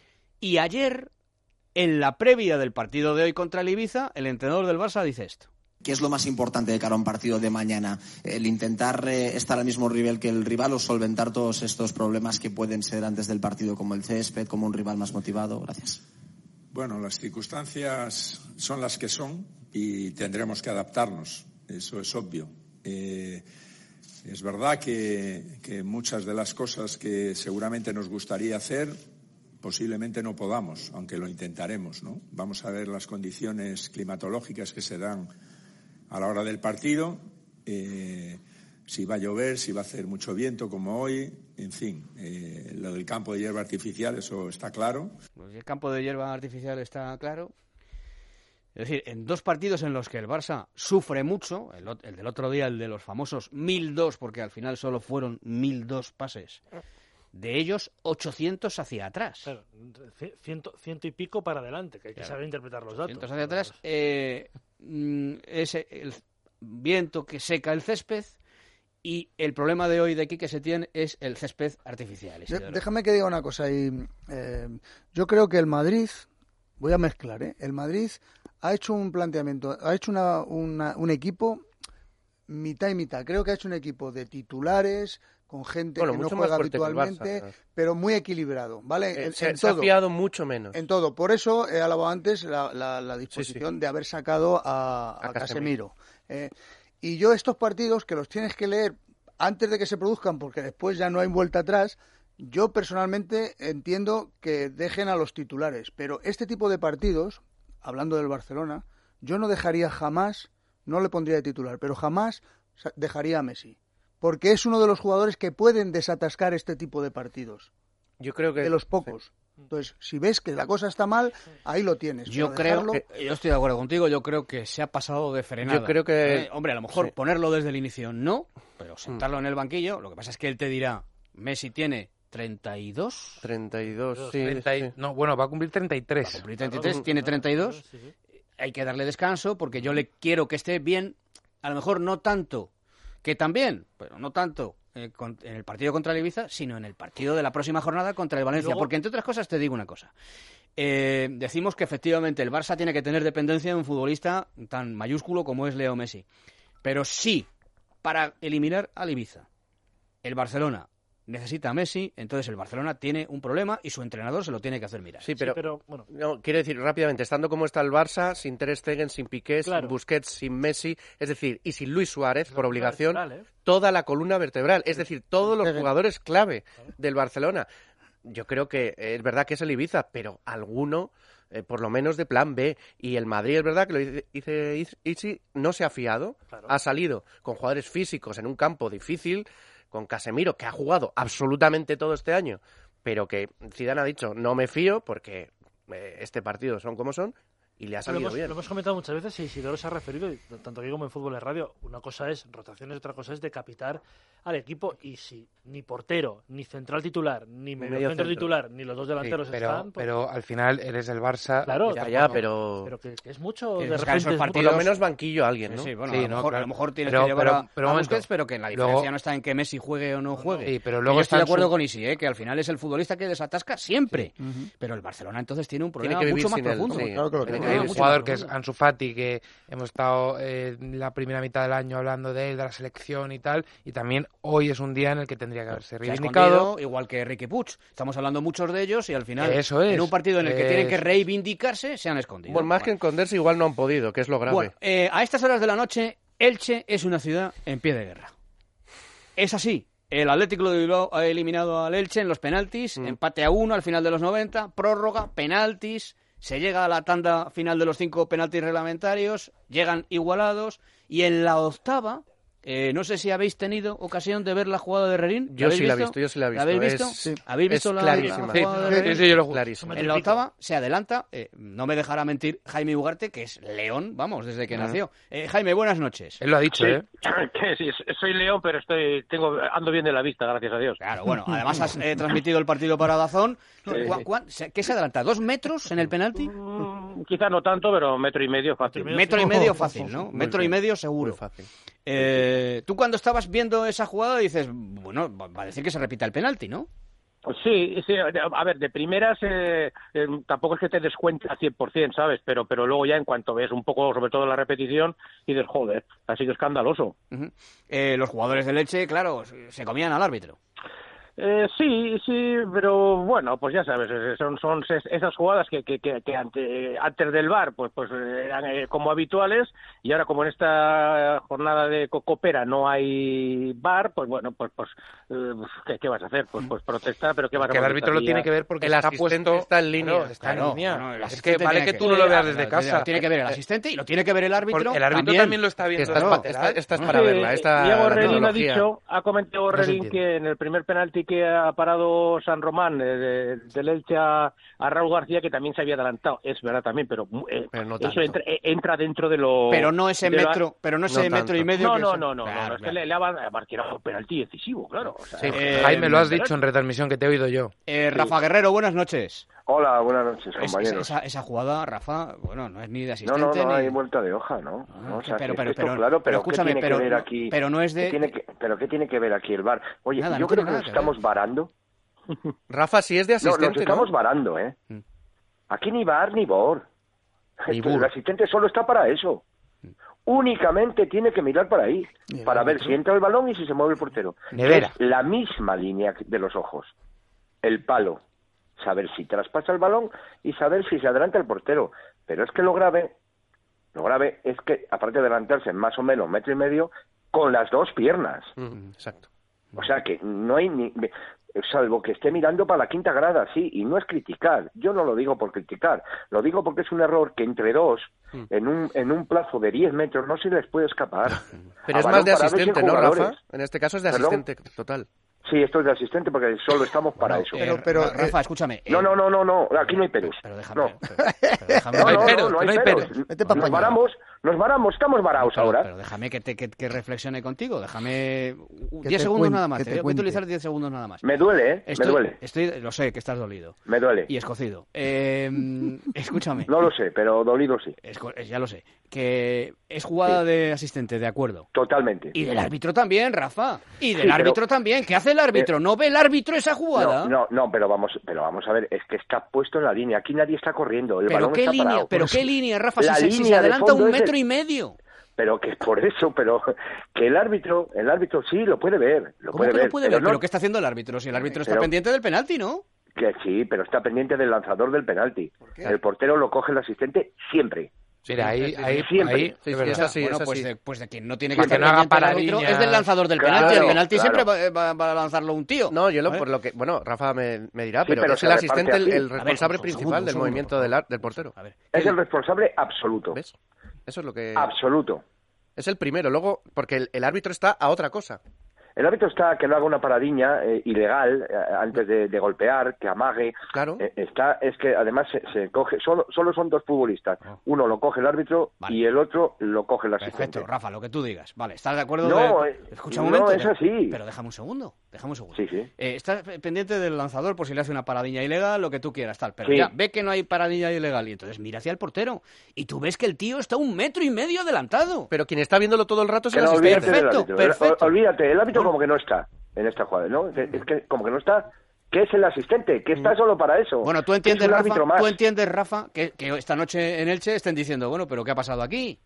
Y ayer, en la previa del partido de hoy contra el Ibiza, el entrenador del Barça dice esto. ¿Qué es lo más importante de cara a un partido de mañana? ¿El intentar eh, estar al mismo nivel que el rival o solventar todos estos problemas que pueden ser antes del partido, como el césped, como un rival más motivado? Gracias. Bueno, las circunstancias son las que son y tendremos que adaptarnos. Eso es obvio. Eh, es verdad que, que muchas de las cosas que seguramente nos gustaría hacer posiblemente no podamos, aunque lo intentaremos, ¿no? Vamos a ver las condiciones climatológicas que se dan a la hora del partido, eh, si va a llover, si va a hacer mucho viento como hoy, en fin, eh, lo del campo de hierba artificial, eso está claro. Pues el campo de hierba artificial está claro. Es decir, en dos partidos en los que el Barça sufre mucho, el, el del otro día, el de los famosos mil dos, porque al final solo fueron mil dos pases, de ellos ochocientos hacia atrás. Claro, ciento, ciento y pico para adelante, que hay que claro. saber interpretar los datos. Cientos hacia atrás, eh, ese, el viento que seca el césped, y el problema de hoy de Quique Setién es el césped artificial. De, déjame que diga una cosa. Y, eh, yo creo que el Madrid, voy a mezclar, ¿eh? el Madrid ha hecho un planteamiento, ha hecho una, una, un equipo mitad y mitad. Creo que ha hecho un equipo de titulares, con gente bueno, que no juega habitualmente, Barça, pero muy equilibrado, ¿vale? Eh, en, se, en se todo. ha fiado mucho menos. En todo. Por eso he alabado antes la, la, la disposición sí, sí. de haber sacado a, a, a Casemiro. Casemiro. Eh, y yo estos partidos, que los tienes que leer antes de que se produzcan, porque después ya no hay vuelta atrás, yo personalmente entiendo que dejen a los titulares. Pero este tipo de partidos, hablando del Barcelona, yo no dejaría jamás, no le pondría de titular, pero jamás dejaría a Messi. Porque es uno de los jugadores que pueden desatascar este tipo de partidos. Yo creo que... De los pocos. Sí. Entonces, si ves que la cosa está mal, ahí lo tienes. Yo creo dejarlo... que, yo estoy de acuerdo contigo, yo creo que se ha pasado de frenada. Yo creo que... Eh, hombre, a lo mejor sí. ponerlo desde el inicio no, pero sentarlo mm. en el banquillo, lo que pasa es que él te dirá, Messi tiene treinta y dos. treinta y dos, sí, treinta y... sí. No, bueno, va a cumplir treinta y tres. Va a cumplir treinta y tres, tiene treinta y dos. Sí, sí. Hay que darle descanso porque yo le quiero que esté bien, a lo mejor no tanto, que también, pero no tanto, eh, con, en el partido contra el Ibiza, sino en el partido de la próxima jornada contra el Valencia. Luego... Porque, entre otras cosas, te digo una cosa. Eh, decimos que, efectivamente, el Barça tiene que tener dependencia de un futbolista tan mayúsculo como es Leo Messi. Pero sí, para eliminar al Ibiza, el Barcelona necesita a Messi, entonces el Barcelona tiene un problema y su entrenador se lo tiene que hacer mirar. Sí, pero, sí, pero bueno. no, quiero decir rápidamente, estando como está el Barça, sin Ter Stegen, sin Piqué, claro. sin Busquets, sin Messi, es decir, y sin Luis Suárez, por obligación, vertebral, ¿eh? toda la columna vertebral, es decir, todos los jugadores clave claro. del Barcelona. Yo creo que es verdad que es el Ibiza, pero alguno, eh, por lo menos de plan B. Y el Madrid, es verdad que lo dice, dice Ichi, no se ha fiado, claro. ha salido con jugadores físicos en un campo difícil, con Casemiro, que ha jugado absolutamente todo este año, pero que Zidane ha dicho, no me fío porque eh, este partido son como son, y le ha salido lo hemos, bien. Lo hemos comentado muchas veces y Isidoro se ha referido, tanto aquí como en Fútbol de Radio, una cosa es rotaciones, otra cosa es decapitar al equipo, y si ni portero, ni central titular, ni medio centro titular, ni los dos delanteros sí, pero, están... Pues... Pero al final eres el Barça... Claro, ya, ya, pero... Pero que, que es mucho, que de repente... Esos partidos... Por lo menos banquillo a alguien, ¿no? Sí, bueno, sí, a, lo no, mejor, claro. a lo mejor tienes pero, que llevar pero, a, pero a momento. Busquets, pero que la diferencia luego... no está en que Messi juegue o no juegue. Sí, pero luego yo estoy de acuerdo su... con Isi, ¿eh? Que al final es el futbolista que desatasca siempre. Sí. Uh-huh. Pero el Barcelona entonces tiene un problema tiene que mucho más el, profundo. Sí, claro que lo tiene. Hay un jugador que es Ansu Fati, que hemos estado eh, la primera mitad del año hablando de él, de la selección y tal, y también hoy es un día en el que tendría que haberse reivindicado. Igual que Riqui Puig. Estamos hablando muchos de ellos y al final, eso es, en un partido en el que es... tienen que reivindicarse, se han escondido. Bueno, más bueno. que esconderse, igual no han podido, que es lo grave. Bueno, eh, a estas horas de la noche, Elche es una ciudad en pie de guerra. Es así. El Atlético de Bilbao ha eliminado al Elche en los penaltis, mm. empate a uno al final de los noventa, prórroga, penaltis, se llega a la tanda final de los cinco penaltis reglamentarios, llegan igualados, y en la octava... Eh, no sé si habéis tenido ocasión de ver la jugada de Herrerín. Yo sí visto? la he visto, yo sí la he visto. ¿La habéis visto? Es, sí. ¿Habéis visto es la, clarísima. la jugada de Herrerín? Sí, sí, yo lo clarísima. En la octava se adelanta, eh, no me dejará mentir Jaime Ugarte, que es León, vamos, desde que uh-huh. nació. Eh, Jaime, buenas noches. Él lo ha dicho, sí. ¿eh? Sí, soy León, pero estoy, tengo, ando bien de la vista, gracias a Dios. Claro, bueno, además has eh, transmitido el partido para Dazón. Sí, sí. ¿Qué se adelanta? ¿Dos metros en el penalti? Mm, quizá no tanto, pero metro y medio fácil. Metro y medio fácil, ¿no? Metro y medio seguro. Muy fácil. Eh, tú cuando estabas viendo esa jugada dices, bueno, va a decir que se repita el penalti, ¿no? Sí, sí, a ver, de primeras eh, eh, tampoco es que te des cuenta al cien por ciento, ¿sabes? Pero pero luego ya en cuanto ves un poco, sobre todo la repetición, dices, joder, ha sido escandaloso. Uh-huh. Eh, los jugadores de Elche, claro, se comían al árbitro. Eh, sí, sí, pero bueno, pues ya sabes, son son esas jugadas que que, que, que ante, antes del V A R pues pues eran eh, como habituales, y ahora como en esta jornada de Copera no hay V A R, pues bueno, pues pues eh, ¿qué, qué vas a hacer? Pues pues protestar, pero ¿qué vas a hacer? Que el árbitro lo tiene que ver porque el está asistente puesto, está en línea, claro, está claro, en línea. No, es que vale que, que tú no lo veas desde sí, casa. Lo tiene que ver el asistente y lo tiene que ver el árbitro. Porque el árbitro también, también lo está viendo. Esta, es, esta, esta es para sí, verla. Esta Diego Herrerín ha dicho, ha comentado Herrerín no que en el primer penalti que ha parado San Román, eh, de, del Elche a, a Raúl García, que también se había adelantado, es verdad también, pero, eh, pero no eso entra, entra dentro de lo... Pero no ese metro, lo, pero no ese no metro y medio... No, no, no, no, claro, no, es claro. que le, le ha marcado un penalti decisivo, claro. O sea, sí, eh, Jaime, lo has dicho en retransmisión, que te he oído yo. Eh, Rafa Guerrero, buenas noches. Hola, buenas noches, compañeros. Es, esa, esa jugada, Rafa, bueno, no es ni de asistente... No, no, no ni... hay vuelta de hoja, ¿no? Ah, no o sea, pero, que pero, esto, pero, claro, pero, pero escúchame, ¿qué tiene pero, que ver aquí? pero no es de... ¿Qué tiene que, ¿Pero qué tiene que ver aquí el V A R? Oye, Nada, yo no creo que nada nos que estamos ver. varando. Rafa, si es de asistente, No, nos estamos ¿no? varando, ¿eh? Mm. Aquí ni V A R ni B O R. Ni El asistente solo está para eso. Únicamente tiene que mirar para ahí, para ver si entra el balón y si se mueve el portero. Nevera. Es la misma línea de los ojos. El palo. Saber si traspasa el balón y saber si se adelanta el portero. Pero es que lo grave, lo grave es que, aparte de adelantarse más o menos metro y medio, con las dos piernas. Mm, exacto. O sea que no hay ni... Salvo que esté mirando para la quinta grada, sí, y no es criticar. Yo no lo digo por criticar, lo digo porque es un error que entre dos, mm. en un en un plazo de diez metros, no se les puede escapar. Pero es más de asistente, ¿no, Rafa? En este caso es de asistente ¿Perdón? Total. Sí, esto es de asistente porque solo estamos para no, eso. Eh, pero, pero, Rafa, escúchame. No, no, no, no, no, aquí no hay peros. Pero déjame. No, pero, pero déjame no, no, no, hay peros, no, no hay peros. Nos varamos, nos varamos, estamos varados pero, ahora. Pero déjame que, te, que, que reflexione contigo, déjame diez segundos nada más, te, te voy a utilizar diez segundos nada más. Me duele, ¿eh? Estoy, me duele. Estoy, lo sé, que estás dolido. Me duele. Y escocido. Eh, escúchame. No lo sé, pero dolido sí. Es, ya lo sé. Que es jugada sí. de asistente, de acuerdo. Totalmente. Y del árbitro también, Rafa. Y del sí, árbitro pero, también. ¿Qué hace el árbitro? Eh, ¿No ve el árbitro esa jugada? No, no, no, pero vamos, pero vamos a ver, es que está puesto en la línea. Aquí nadie está corriendo. El ¿Pero balón qué está línea? parado. ¿Pero qué línea, Rafa? La si, línea se, si se adelanta un metro el... y medio. Pero que es por eso, pero que el árbitro, el árbitro sí lo puede ver. Lo ¿Cómo puede que ver, lo puede pero ver? No... ¿Pero qué está haciendo el árbitro? Si el árbitro está pero... pendiente del penalti, ¿no? Que sí, pero está pendiente del lanzador del penalti. El portero lo coge el asistente siempre. Mira, ahí, ahí, siempre. ahí, sí, sí, es así, bueno, es pues, así. de, pues de quien no tiene que para estar que no haga para árbitro línea... es del lanzador del claro, penalti. El penalti claro. siempre va, va, va a lanzarlo un tío. No, yo lo, ¿vale? por lo que... Bueno, Rafa me, me dirá, Sí, pero, pero es se el asistente el, el así. responsable ver, principal segundo, del segundo, movimiento del, del portero. A ver, es el responsable absoluto. ¿Ves? Eso es lo que... Absoluto. Es el primero, luego, porque el, el árbitro está a otra cosa. El árbitro está que no haga una paradiña eh, ilegal eh, antes de, de golpear, que amague. Claro. Eh, está, es que además se, se coge, solo, solo son dos futbolistas. Oh. Uno lo coge el árbitro vale. y el otro lo coge el asistente. Perfecto, Rafa, lo que tú digas. Vale, ¿estás de acuerdo? No, de... eh, Escucha un momento. No, es así. Pero déjame un segundo, déjame un segundo. Sí, sí. Eh, estás pendiente del lanzador por si le hace una paradilla ilegal, lo que tú quieras, tal. Pero sí. ya, ve que no hay paradilla ilegal y entonces mira hacia el portero y tú ves que el tío está un metro y medio adelantado. Pero quien está viéndolo todo el rato es que el no, asistente. Perfecto, perfecto. Olvídate, el árbitro como que no está en esta jugada, ¿no? Es que como que no está, que es el asistente, que está solo para eso. Bueno, tú entiendes, Rafa, tú entiendes, Rafa, que, que esta noche en Elche estén diciendo, bueno, pero ¿qué ha pasado aquí?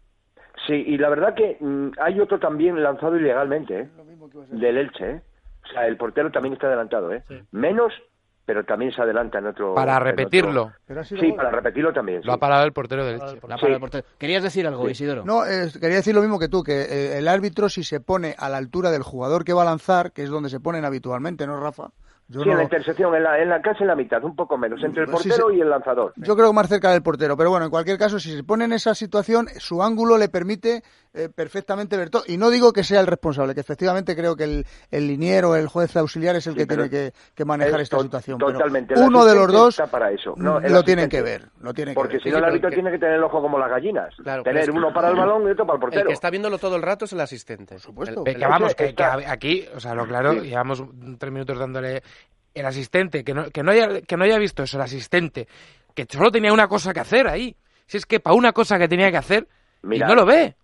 Sí, y la verdad que mmm, hay otro también lanzado ilegalmente, ¿eh? Del Elche, ¿eh? O sea, el portero también está adelantado, ¿eh? Sí. Menos, pero también se adelanta en otro... Para repetirlo. En otro... Sí, para repetirlo también. Lo sí. ha parado el portero del Elche. Lo ha parado el portero. ¿Querías decir algo, sí. Isidoro? No, eh, quería decir lo mismo que tú, que eh, el árbitro si se pone a la altura del jugador que va a lanzar, que es donde se ponen habitualmente, ¿no, Rafa? Yo sí, no... en la intersección, en la, en la casi en la mitad, un poco menos, entre el portero sí, sí. y el lanzador. Yo creo que más cerca del portero, pero bueno, en cualquier caso, si se pone en esa situación, su ángulo le permite eh, perfectamente ver todo. Y no digo que sea el responsable, que efectivamente creo que el, el liniero, el juez auxiliar es el sí, que tiene que, que manejar esta situación. Totalmente. Pero uno de los dos está para eso. No, lo tienen que ver. Lo tiene que Porque ver. si no, el árbitro tiene que tener el ojo como las gallinas. Claro, tener uno para el balón y otro para el portero. El que está viéndolo todo el rato es el asistente. Por supuesto. El, el que vamos, que, está... que aquí, o sea, lo claro, sí. llevamos tres minutos dándole... El asistente, que no, que, no haya, que no haya visto eso, el asistente, que solo tenía una cosa que hacer ahí. Si es que para una cosa que tenía que hacer, Mira, y no lo ve.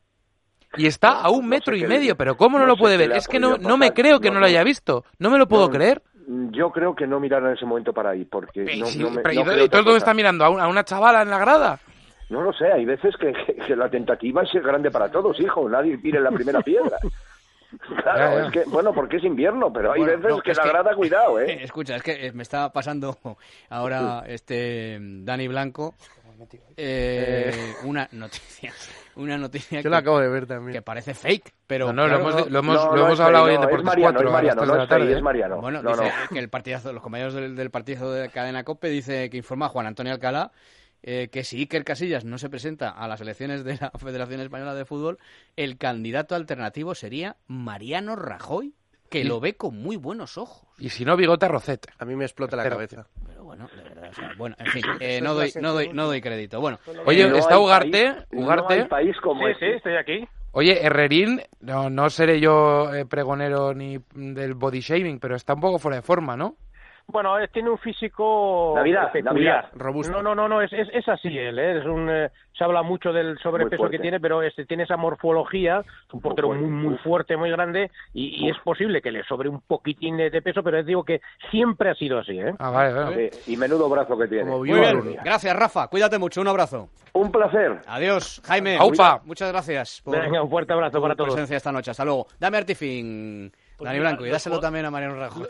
Y está a un metro no sé y medio, pero ¿cómo no, no lo puede ver? Es que no, no me creo que no, no lo haya visto. No me lo puedo no, creer. Yo creo que no miraron en ese momento para ahí, porque... Sí, no, sí, no me, pero no ¿y todo dónde está mirando? ¿A una, ¿A una chavala en la grada? No lo sé, hay veces que, que, que la tentativa es grande para todos, hijo. Nadie tire la primera piedra. Claro, ya, ya. Es que, bueno, porque es invierno, pero hay bueno, veces no, que la grada, que, cuidado, ¿eh? Escucha, es que me está pasando ahora este Dani Blanco eh, una noticia, una noticia Yo que, la acabo de ver también. Que parece fake, pero... No, no, claro, lo hemos, lo hemos, no, lo no hemos es hablado fake, hoy en no, Deportes Mariano, cuatro, es Mariano, a las tres no de la tarde. Fake, es Mariano. Bueno, no, dice no. que el partidazo, los compañeros del, del partidazo de Cadena COPE dice que informa a Juan Antonio Alcalá Eh, que si Iker Casillas no se presenta a las elecciones de la Federación Española de Fútbol, el candidato alternativo sería Mariano Rajoy, que ¿Sí? lo ve con muy buenos ojos. Y si no, Bigote Roset. A mí me explota la Pero, cabeza. Pero bueno, de verdad, o sea, bueno, en fin, eh, no, doy, no, doy, no doy crédito. Bueno, Oye, no ¿está Ugarte? País, Ugarte. No hay país como sí, este. sí, estoy aquí. Oye, Herrerín, no, no seré yo eh, pregonero ni del body shaming, pero está un poco fuera de forma, ¿no? Bueno, eh, tiene un físico Navidad, peculiar, Navidad. robusto. No, no, no, no es, es, es así él, ¿eh? Es un, eh, se habla mucho del sobrepeso que tiene, pero este, tiene esa morfología, es un portero muy, muy, muy fuerte, muy grande, y, y es posible que le sobre un poquitín de peso, pero les digo que siempre ha sido así, ¿eh? Ah, vale, vale. Sí, y menudo brazo que tiene. Muy bien, gracias Rafa, cuídate mucho, un abrazo. Un placer. Adiós, Jaime. Aupa. Muchas gracias por Venga, un fuerte abrazo para todos. presencia esta noche. Hasta luego. Dame Artifin. Pues Dani Blanco, y dáselo también a Mariano Rajoy.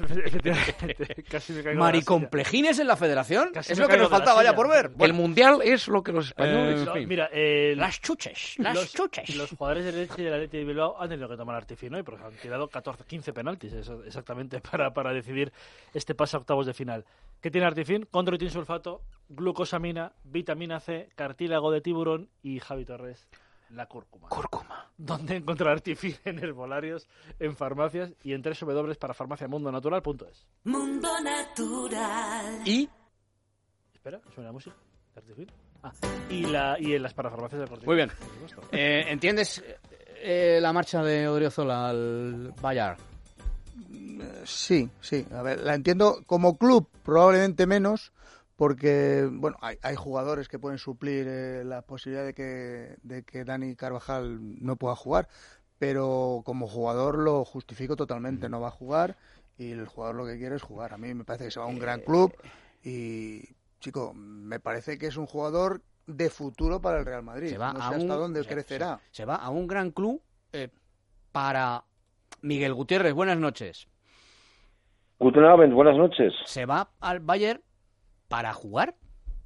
¿Maricomplejines en la federación? Casi es lo que nos faltaba ya por ver. Bueno, el mundial es lo que los españoles... Eh, no, mira, eh, las chuches, las los, chuches. Los jugadores del Elche y del Athletic de Bilbao han tenido que tomar artifino, porque han tirado catorce, quince penaltis exactamente para, para decidir este pase a octavos de final. ¿Qué tiene artifin? Condroitinsulfato, glucosamina, vitamina C, cartílago de tiburón y Javi Torres, la cúrcuma. Cúrcuma. donde encontrar Tifil en herbolarios, en farmacias y en doble u doble u doble u para farmacia mundo natural punto es. Mundo Natural. ¿Y? Espera, suena la música. Tifil. Ah, y, la, y en las parafarmacias del Corte. Muy bien. Eh, ¿Entiendes eh, la marcha de Odriozola al Bayern? Sí, sí. A ver, la entiendo como club, probablemente menos, porque bueno, hay, hay jugadores que pueden suplir eh, la posibilidad de que, de que Dani Carvajal no pueda jugar, pero como jugador lo justifico totalmente. No va a jugar y el jugador lo que quiere es jugar. A mí me parece que se va a un gran club y... Chico, me parece que es un jugador de futuro para el Real Madrid. Se va no a sé un, hasta dónde se, crecerá. Se, se va a un gran club eh, para Miguel Gutiérrez. Buenas noches. Guten Abend, buenas noches. ¿Se va al Bayern para jugar?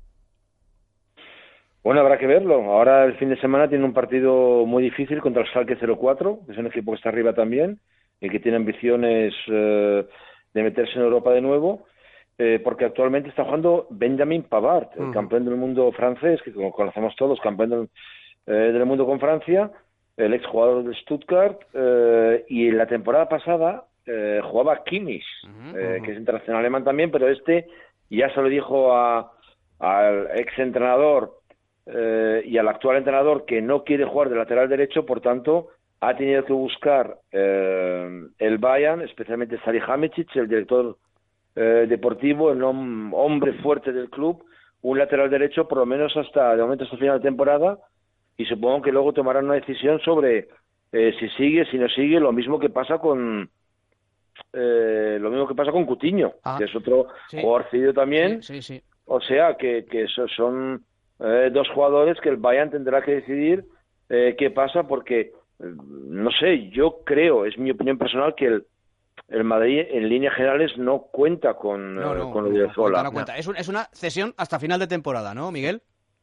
Bueno, habrá que verlo. Ahora el fin de semana tiene un partido muy difícil contra el Schalke cero cuatro, que es un equipo que está arriba también y que tiene ambiciones eh, de meterse en Europa de nuevo. Eh, porque actualmente está jugando Benjamin Pavard, el uh-huh. campeón del mundo francés, que como conocemos todos, campeón del, eh, del mundo con Francia, el exjugador del Stuttgart, eh, y en la temporada pasada eh, jugaba Kimmich, uh-huh. eh, que es internacional alemán también, pero este ya se lo dijo a, al exentrenador eh, y al actual entrenador que no quiere jugar de lateral derecho, por tanto ha tenido que buscar eh, el Bayern, especialmente Salihamidzic, el director Eh, deportivo, el hom- hombre fuerte del club, un lateral derecho por lo menos hasta de momento hasta final de temporada, y supongo que luego tomarán una decisión sobre eh, si sigue, si no sigue, lo mismo que pasa con eh, lo mismo que pasa con Coutinho, ah, que es otro sí. jugador cedido también, sí, sí, sí. O sea que, que esos son eh, dos jugadores que el Bayern tendrá que decidir eh, qué pasa, porque eh, no sé, yo creo, es mi opinión personal, que el El Madrid, en líneas generales, no cuenta con, no, no, eh, con Odriozola. No, no cuenta. Es, un, es una cesión hasta final de temporada, ¿no, Miguel?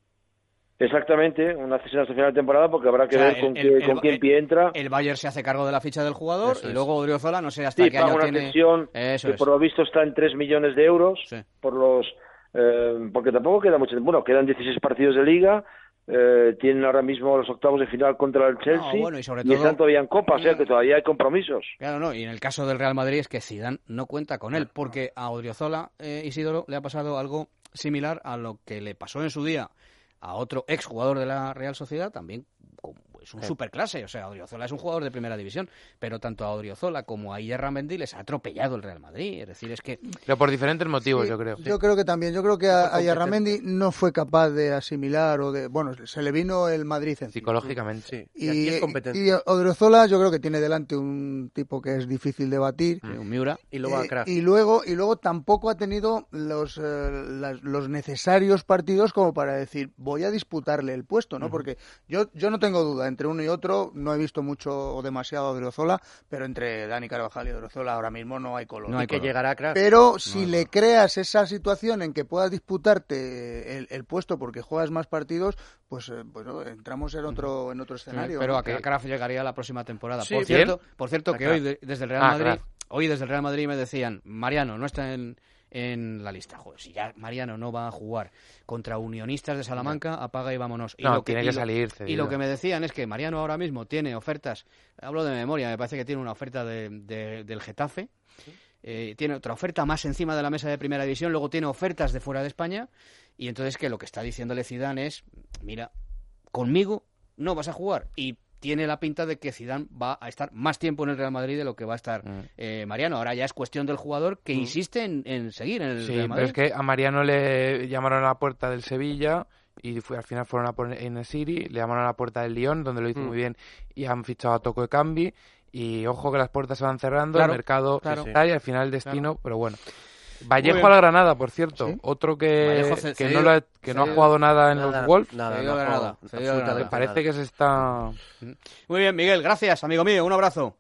Exactamente, una cesión hasta final de temporada, porque habrá que o sea, ver con, el, qué, el, con el, quién pie entra. El Bayern se hace cargo de la ficha del jugador y luego Odriozola, no sé hasta sí, qué año una tiene... cesión Eso que es. por lo visto está en tres millones de euros, sí. por los eh, porque tampoco queda mucho tiempo. Bueno, quedan dieciséis partidos de Liga. Eh, tienen ahora mismo los octavos de final contra el Chelsea no, bueno, y, sobre todo, y están todavía en Copa, o sea que todavía hay compromisos. Claro, no, y en el caso del Real Madrid es que Zidane no cuenta con él, porque a Odriozola, eh, Isidoro, le ha pasado algo similar a lo que le pasó en su día a otro exjugador de la Real Sociedad, también es un superclase, o sea, Odriozola es un jugador de primera división, pero tanto a Odriozola como a Iyarramendi les ha atropellado el Real Madrid, es decir, es que... Pero por diferentes motivos, sí, yo creo. Yo creo que también, yo creo que a, a Iyarramendi no fue capaz de asimilar o de... Bueno, se le vino el Madrid encima. Psicológicamente, sí. Y, y, aquí es competente. Y Odriozola yo creo que tiene delante un tipo que es difícil de batir. Mm. Un Miura. Y luego, eh, y luego y luego tampoco ha tenido los, eh, las, los necesarios partidos como para decir, voy a disputarle el puesto, ¿no? Uh-huh. Porque yo, yo no tengo duda, entre uno y otro no he visto mucho o demasiado a Odriozola, pero entre Dani Carvajal y Odriozola ahora mismo no hay color. No hay y que llegar a crack. Pero si no, le no. creas esa situación en que puedas disputarte el, el puesto porque juegas más partidos, pues eh, bueno, entramos en otro en otro escenario. Sí, pero ¿no? a que Kraft llegaría la próxima temporada. Sí, por cierto, por cierto que hoy de, desde el Real ah, Madrid, Kraft. hoy desde el Real Madrid me decían, Mariano no está en en la lista. Joder, si ya Mariano no va a jugar contra Unionistas de Salamanca, apaga y vámonos. Y no, lo que, tiene y que lo, salir. Y lo que me decían es que Mariano ahora mismo tiene ofertas, hablo de memoria, me parece que tiene una oferta de, de, del Getafe, ¿sí? eh, tiene otra oferta más encima de la mesa de Primera División, luego tiene ofertas de fuera de España, y entonces que lo que está diciéndole Zidane es, mira, conmigo no vas a jugar, y tiene la pinta de que Zidane va a estar más tiempo en el Real Madrid de lo que va a estar mm. eh, Mariano. Ahora ya es cuestión del jugador que mm. insiste en, en seguir en el sí, Real Madrid. Sí, pero es que a Mariano le llamaron a la puerta del Sevilla y fue, al final fueron a poner en el City, le llamaron a la puerta del Lyon, donde lo hizo mm. muy bien, y han fichado a Toko Ekambi, y ojo que las puertas se van cerrando, claro, el mercado claro. está y al final el destino, claro. pero bueno. Vallejo a la Granada, por cierto, ¿sí? Otro que, ce- que, no, lo ha, que no ha jugado nada en nada, los Wolves. Nada, no nada. nada. Me parece que se está... Muy bien, Miguel, gracias, amigo mío, un abrazo.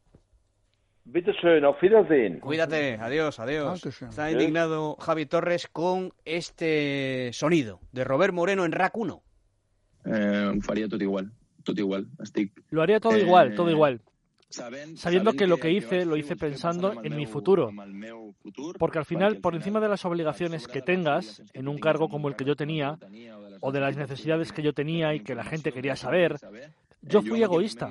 Bitte schön, auf Wiedersehen. Cuídate, adiós, adiós. Ah, está indignado Javi Torres con este sonido de Robert Moreno en Rack uno. Eh, faria tot igual, tot igual. Estic... Lo haría todo eh... igual, todo igual. Saben, sabiendo saben que lo que que hice lo hice pensando en mi futuro, porque al final, por encima de las obligaciones que tengas en un cargo como el que yo tenía, o de las necesidades que yo tenía y que la gente quería saber, yo fui egoísta.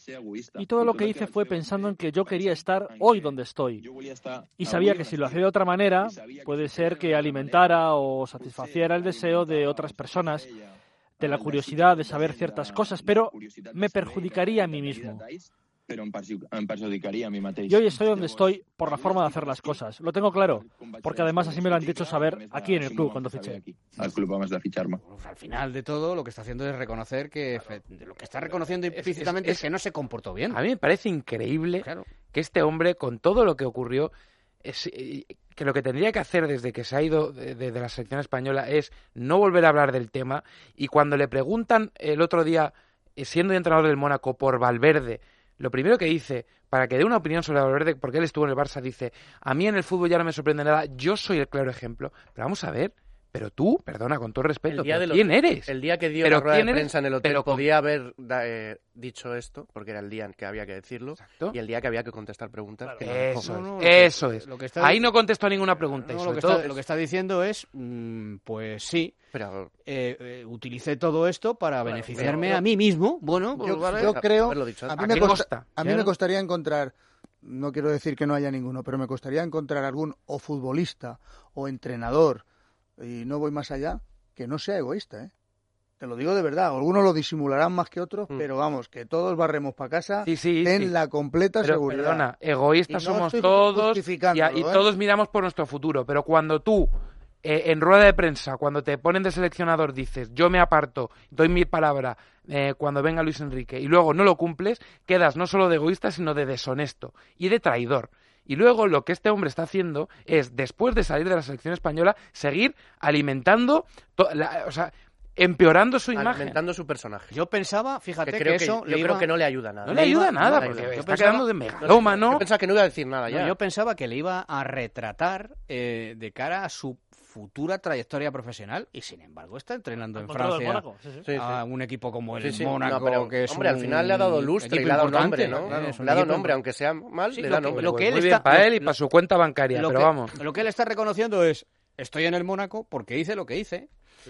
Y todo lo que hice fue pensando en que yo quería estar hoy donde estoy. Y sabía que si lo hacía de otra manera, puede ser que alimentara o satisfaciera el deseo de otras personas, de la curiosidad de saber ciertas cosas, pero me perjudicaría a mí mismo. Pero em perjudicaria a mi mateix. Y hoy estoy donde estoy por la forma de hacer las cosas. Lo tengo claro, porque además así me lo han dicho saber aquí en el club cuando fiché. Al club vamos a ficharme. Al final de todo, lo que está haciendo es reconocer que lo que está reconociendo implícitamente es, es, es que no se comportó bien. A mí me parece increíble claro. que este hombre, con todo lo que ocurrió, es, que lo que tendría que hacer desde que se ha ido de, de, de la selección española es no volver a hablar del tema. Y cuando le preguntan el otro día, siendo entrenador del Mónaco, por Valverde, lo primero que dice, para que dé una opinión sobre Valverde, porque él estuvo en el Barça, dice, a mí en el fútbol ya no me sorprende nada, yo soy el claro ejemplo. Pero vamos a ver, pero tú, perdona, con todo respeto, ¿quién los, eres? El día que dio ¿Pero la rueda de eres? prensa en el hotel pero podía haber eh, dicho esto, porque era el día en que había que decirlo, Exacto. y el día que había que contestar preguntas. Claro, que eso, no, no, eso lo es. Lo que está, Ahí no contestó a ninguna pregunta. No, y lo, que todo está, lo que está diciendo es, mmm, pues sí, pero eh, eh, utilicé todo esto para claro, beneficiarme pero, a mí mismo. Bueno, yo, vale, yo creo, dicho, a mí, me, costa, a mí claro. me costaría encontrar, no quiero decir que no haya ninguno, pero me costaría encontrar algún o futbolista o entrenador, y no voy más allá, que no sea egoísta, ¿eh? Te lo digo de verdad. Algunos lo disimularán más que otros, mm. pero vamos, que todos barremos para casa sí, sí, en sí. la completa pero, seguridad. Perdona, egoístas no somos todos y, a, y ¿eh? todos miramos por nuestro futuro, pero cuando tú, eh, en rueda de prensa, cuando te ponen de seleccionador, dices, yo me aparto, doy mi palabra eh, cuando venga Luis Enrique, y luego no lo cumples, quedas no solo de egoísta, sino de deshonesto y de traidor. Y luego lo que este hombre está haciendo es, después de salir de la selección española, seguir alimentando, to- la, o sea, empeorando su imagen. Alimentando su personaje. Yo pensaba, fíjate, que, que, creo eso que yo le creo iba... que no le ayuda nada. No le ayuda iba, nada, no porque ayuda. está Yo pensaba, quedando de megalómano. Yo pensaba que no iba a decir nada ya. No, yo pensaba que le iba a retratar eh, de cara a su futura trayectoria profesional y sin embargo está entrenando en Francia sí, sí. Sí, sí. a un equipo como el sí, sí. Mónaco, no, pero, que es hombre, un al final le ha dado lustre y le ha dado nombre, ¿no? Claro, le ha dado nombre, aunque sea mal, sí, le da lo que, nombre. Lo que pues él muy está, bien para lo, él y para su cuenta bancaria, lo pero que, vamos. Lo que él está reconociendo es, estoy en el Mónaco porque hice lo que hice.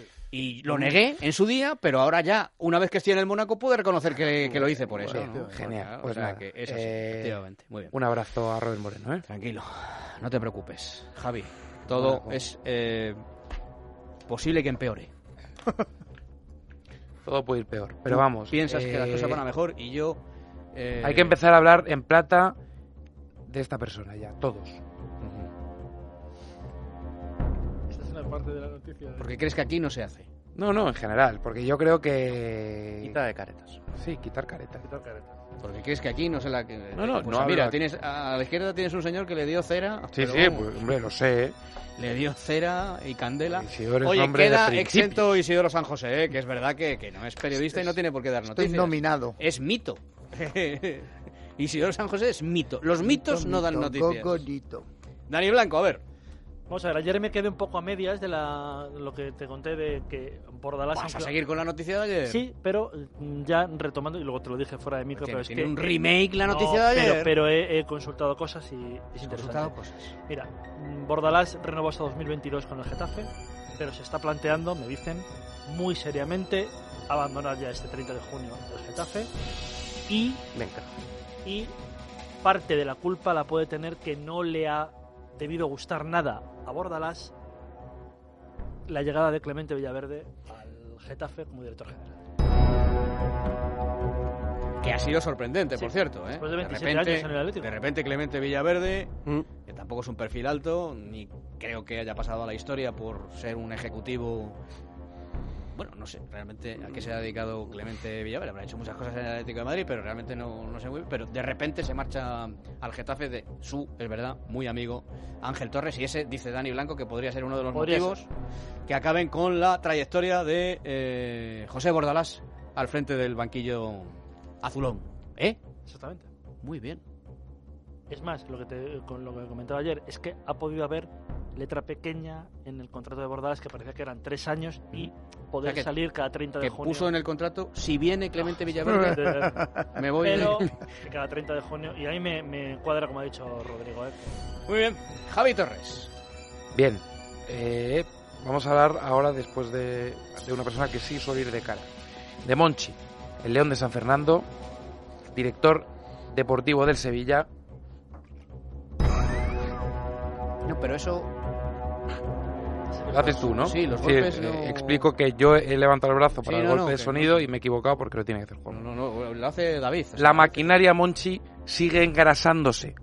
Y lo negué en su día, pero ahora ya, una vez que estoy en el Mónaco, pude reconocer que, que lo hice por eso. Bueno, ¿no? Genial. O Pues sea, nada, que es así, eh, efectivamente. Muy bien. Un abrazo a Robert Moreno, ¿eh? Tranquilo, no te preocupes, Javi. Todo Bueno, es eh, posible que empeore. Todo puede ir peor, pero vamos. Piensas eh, que las cosas van a mejor y yo... Eh... Hay que empezar a hablar en plata de esta persona ya, todos. Esta es una parte de la noticia. De... Porque crees que aquí no se hace. No, no, en general, porque yo creo que... Quita de caretas. Sí, quitar caretas. Quitar caretas. Porque crees que aquí no se la... No, no, pues no mira, hablo... tienes, a la izquierda tienes un señor que le dio cera... Sí, pero, sí, pues, hombre, lo sé, ¿eh? Le dio cera y candela. Isidoro es Oye, hombre queda de exento Isidoro San José, ¿eh? Que es verdad que, que no es periodista es, y no tiene por qué dar noticias. Estoy nominado. Es mito. Isidoro San José es mito. Los mitos mito, no dan mito, noticias. Cocorito. Dani Blanco, a ver. Vamos a ver, ayer me quedé un poco a medias de la, lo que te conté de que Bordalás... ¿Vas a seguir con la noticia de ayer? Sí, pero ya retomando, y luego te lo dije fuera de micro, pero es ¿Tiene que... un remake la noticia no, de ayer? Pero, pero he, he consultado cosas y es interesante. Consultado cosas. Mira, Bordalás renovó hasta dos mil veintidós con el Getafe, pero se está planteando, me dicen, muy seriamente abandonar ya este treinta de junio el Getafe y... Venga. Y parte de la culpa la puede tener que no le ha debido gustar nada a Bordalás la llegada de Clemente Villaverde al Getafe como director general. Que ha sido sorprendente, sí, por cierto, ¿eh? Después de veintisiete de repente, años en el Atlético. De repente Clemente Villaverde, mm. que tampoco es un perfil alto, ni creo que haya pasado a la historia por ser un ejecutivo... Bueno, no sé realmente a qué se ha dedicado Clemente Villaverde. Habrá hecho muchas cosas en el Atlético de Madrid, pero realmente no, no sé muy bien. Pero de repente se marcha al Getafe de su, es verdad, muy amigo Ángel Torres. Y ese, dice Dani Blanco, que podría ser uno de los podría motivos ser. que acaben con la trayectoria de eh, José Bordalás al frente del banquillo azulón. ¿Eh? Exactamente. Muy bien. Es más, lo que te, con lo que comentaba ayer, es que ha podido haber letra pequeña en el contrato de Bordalás que parecía que eran tres años y poder o sea que, salir cada treinta de que junio. Puso en el contrato, si viene Clemente Villaverde, me voy. Pero que cada treinta de junio, y ahí me, me cuadra, como ha dicho Rodrigo. ¿eh? Muy bien. Javi Torres. Bien. Eh, vamos a hablar ahora, después de, de una persona que sí suele ir de cara. De Monchi. el León de San Fernando, director deportivo del Sevilla. No, pero eso... Lo haces tú, ¿no? Sí, los sí, golpes eh, no... Explico que yo he levantado el brazo para sí, el no, golpe no, de sonido no. y me he equivocado porque lo tiene que hacer Juan. No, no, no, lo hace David. La sea, maquinaria, Monchi, sigue engrasándose.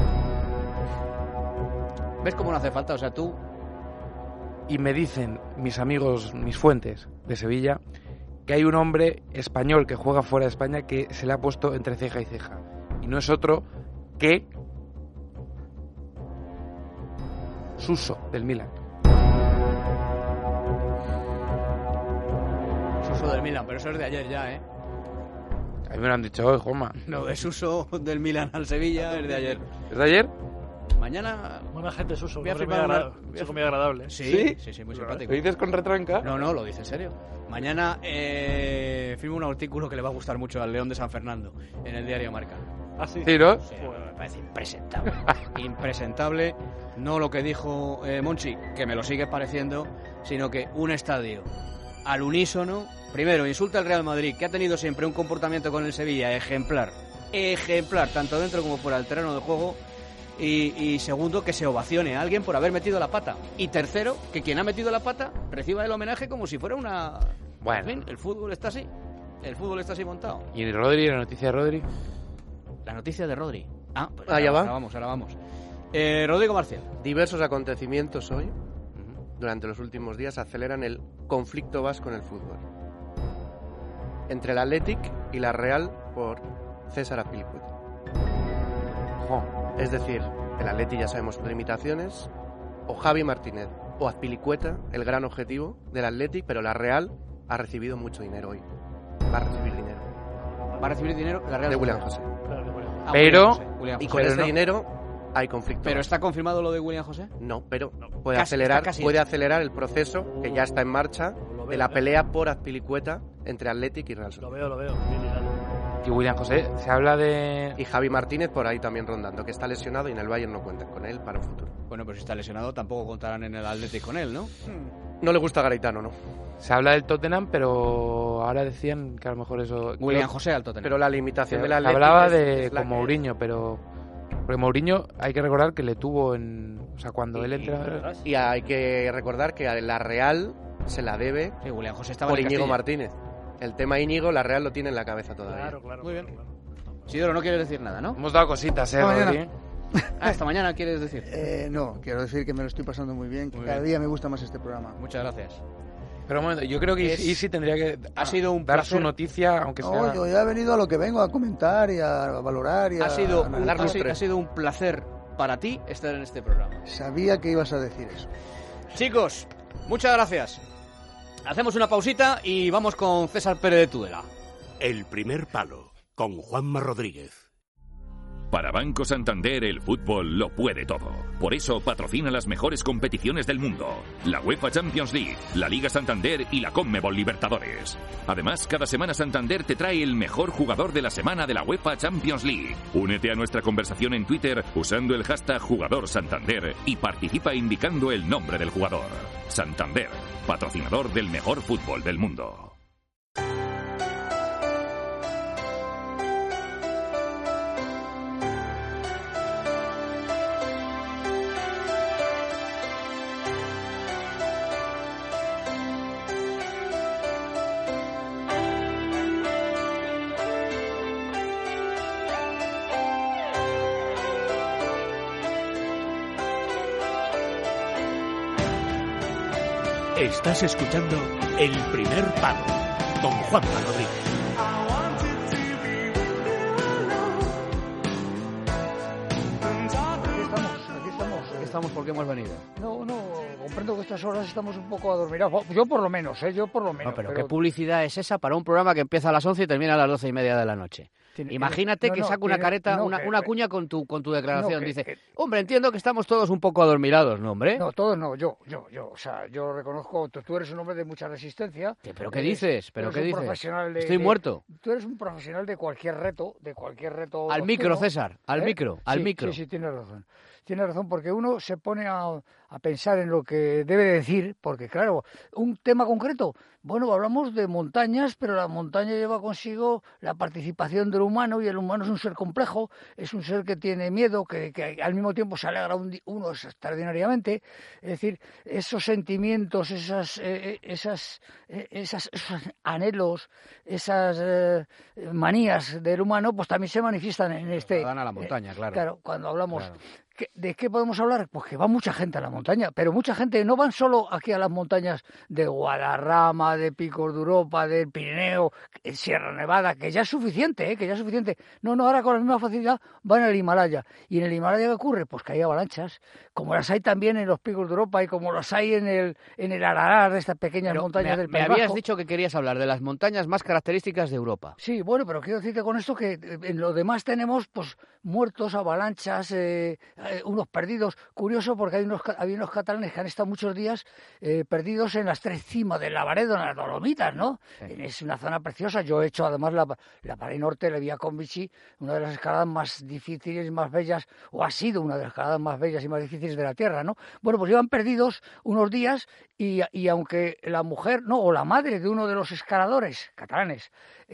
¿Ves cómo no hace falta? O sea, tú... Y me dicen mis amigos, mis fuentes de Sevilla, que hay un hombre español que juega fuera de España que se le ha puesto entre ceja y ceja. Y no es otro que... Suso, del Milan. Suso del Milan, pero eso es de ayer ya, ¿eh? A mí me lo han dicho hoy, Juanma. No, de Suso del Milan al Sevilla es de ayer. ¿Es de ayer? Mañana... Buena gente, Suso. Voy a muy, firmar agra... una... muy agradable. Sí, sí, sí, sí muy simpático. ¿Lo dices con retranca? No, no, lo dice en serio. Mañana eh, firmo un artículo que le va a gustar mucho al León de San Fernando en el diario Marca. ¿Ah, sí? ¿Sí, no? Sí, me parece impresentable. Impresentable. No lo que dijo eh, Monchi, que me lo sigue pareciendo, sino que un estadio al unísono, primero, insulta al Real Madrid, que ha tenido siempre un comportamiento con el Sevilla ejemplar, ejemplar, tanto dentro como fuera del terreno de juego, y, y segundo, que se ovacione a alguien por haber metido la pata, y tercero, que quien ha metido la pata reciba el homenaje como si fuera una... Bueno. En fin, el fútbol está así, el fútbol está así montado. ¿Y Rodri, la noticia de Rodri? La noticia de Rodri. Ah, pues ah, ya va. Ahora vamos, ahora vamos. Eh, Rodrigo Marcial. Diversos acontecimientos hoy, uh-huh. durante los últimos días, aceleran el conflicto vasco en el fútbol. Entre el Athletic y la Real por César Azpilicueta. Oh. Es decir, el Athletic ya sabemos sus limitaciones, o Javi Martínez o Azpilicueta, el gran objetivo del Athletic, pero la Real ha recibido mucho dinero hoy. Va a recibir dinero. Va a recibir dinero la Real de William José. Claro, de William. Ah, pero... William José, William y José. con pero ese no. dinero... hay conflicto. ¿Pero está confirmado lo de William José? No, pero puede Casi, acelerar casi puede hecho. acelerar el proceso que ya está en marcha Lo veo, de la ¿eh? pelea por Azpilicueta entre Athletic y Real Lo Sociedad. veo, lo veo. Bien hilado. Y William José, se habla de... Y Javi Martínez por ahí también rondando, que está lesionado y en el Bayern no cuentan con él para un futuro. Bueno, pero si está lesionado tampoco contarán en el Athletic con él, ¿no? No le gusta a Garitano, ¿no? Se habla del Tottenham, pero ahora decían que a lo mejor eso... William José al Tottenham. Pero la limitación Se del Athletic hablaba es- de es la con que- Mourinho, pero... Porque Mourinho hay que recordar que le tuvo en... O sea, cuando él entra... Y hay que recordar que a la Real se la debe Sí, William José estaba por en el Íñigo Castilla. Martínez. El tema Íñigo, la Real lo tiene en la cabeza todavía. Claro, claro. Muy bien. claro, claro. Isidoro, no quieres decir nada, ¿no? Hemos dado cositas, ¿eh, Esta Rodri? mañana. Ah, esta mañana quieres decir. Eh, no, quiero decir que me lo estoy pasando muy bien, que Muy cada bien. día me gusta más este programa. Muchas gracias. Pero un momento, yo creo que Es- Isi tendría que Ha sido un dar placer. su noticia, aunque sea... No, yo ya he venido a lo que vengo, a comentar y a valorar y a Ha sido, un, analizar. ha, sido, ha sido un placer para ti estar en este programa. Sabía que ibas a decir eso. Chicos, muchas gracias. Hacemos una pausita y vamos con César Pérez de Tudela. El primer palo, con Juanma Rodríguez. Para Banco Santander el fútbol lo puede todo. Por eso patrocina las mejores competiciones del mundo. La UEFA Champions League, la Liga Santander y la Conmebol Libertadores. Además, cada semana Santander te trae el mejor jugador de la semana de la UEFA Champions League. Únete a nuestra conversación en Twitter usando el hashtag Jugador Santander y participa indicando el nombre del jugador. Santander, patrocinador del mejor fútbol del mundo. Estás escuchando El primer palo, con Juanma Rodríguez. Aquí estamos, aquí estamos. Aquí estamos porque hemos venido. No, no, comprendo que estas horas estamos un poco adormirados. Yo por lo menos, ¿eh? Yo por lo menos. No, pero, ¿qué publicidad es esa para un programa que empieza a las once y termina a las doce y media de la noche? Tiene- Imagínate no, que no, saca una tiene- careta, no, una, que- una que- cuña con tu, con tu declaración. no, que- Dice, que- hombre, entiendo que estamos todos un poco adormirados, ¿no, hombre? No, todos no, yo, yo, yo. O sea, yo reconozco, tú, tú eres un hombre de mucha resistencia. ¿Qué- ¿Pero qué Eres- dices? tú ¿Pero eres qué un dices? profesional de- Estoy de- muerto. Tú eres un profesional de cualquier reto, de cualquier reto. Al nocturno, micro, César, al ¿eh? micro, al Sí, micro. Sí, sí, tienes razón. Tienes razón, porque uno se pone a, a pensar en lo que debe decir, porque claro, un tema concreto, Bueno, hablamos de montañas, pero la montaña lleva consigo la participación del humano, y el humano es un ser complejo, es un ser que tiene miedo, que, que al mismo tiempo se alegra un, uno extraordinariamente. Es decir, esos sentimientos, esas, eh, esas, eh, esas, esos anhelos, esas eh, manías del humano, pues también se manifiestan en este... Dan a la montaña, eh, claro. Claro, cuando hablamos... Claro. ¿De qué podemos hablar? Pues que va mucha gente a la montaña, pero mucha gente no van solo aquí a las montañas de Guadarrama, de Picos de Europa, del Pirineo, Sierra Nevada, que ya es suficiente, ¿eh? que ya es suficiente. No, no, ahora con la misma facilidad van al Himalaya. ¿Y en el Himalaya qué ocurre? Pues que hay avalanchas, como las hay también en los Picos de Europa y como las hay en el en el Ararar, estas pequeñas pero montañas me, del Me País habías Vasco. dicho que querías hablar de las montañas más características de Europa. Sí, bueno, pero quiero decirte con esto que en lo demás tenemos pues muertos, avalanchas, eh, eh, unos perdidos. Curioso porque hay unos, hay unos catalanes que han estado muchos días eh, perdidos en las tres cimas del Lavaredo, en las Dolomitas, ¿no? Sí. Es una zona preciosa. Yo he hecho además la, la pared norte, la Via Convici, una de las escaladas más difíciles y más bellas, o ha sido una de las escaladas más bellas y más difíciles de la Tierra, ¿no? Bueno, pues llevan perdidos unos días y, y aunque la mujer, no, o la madre de uno de los escaladores catalanes,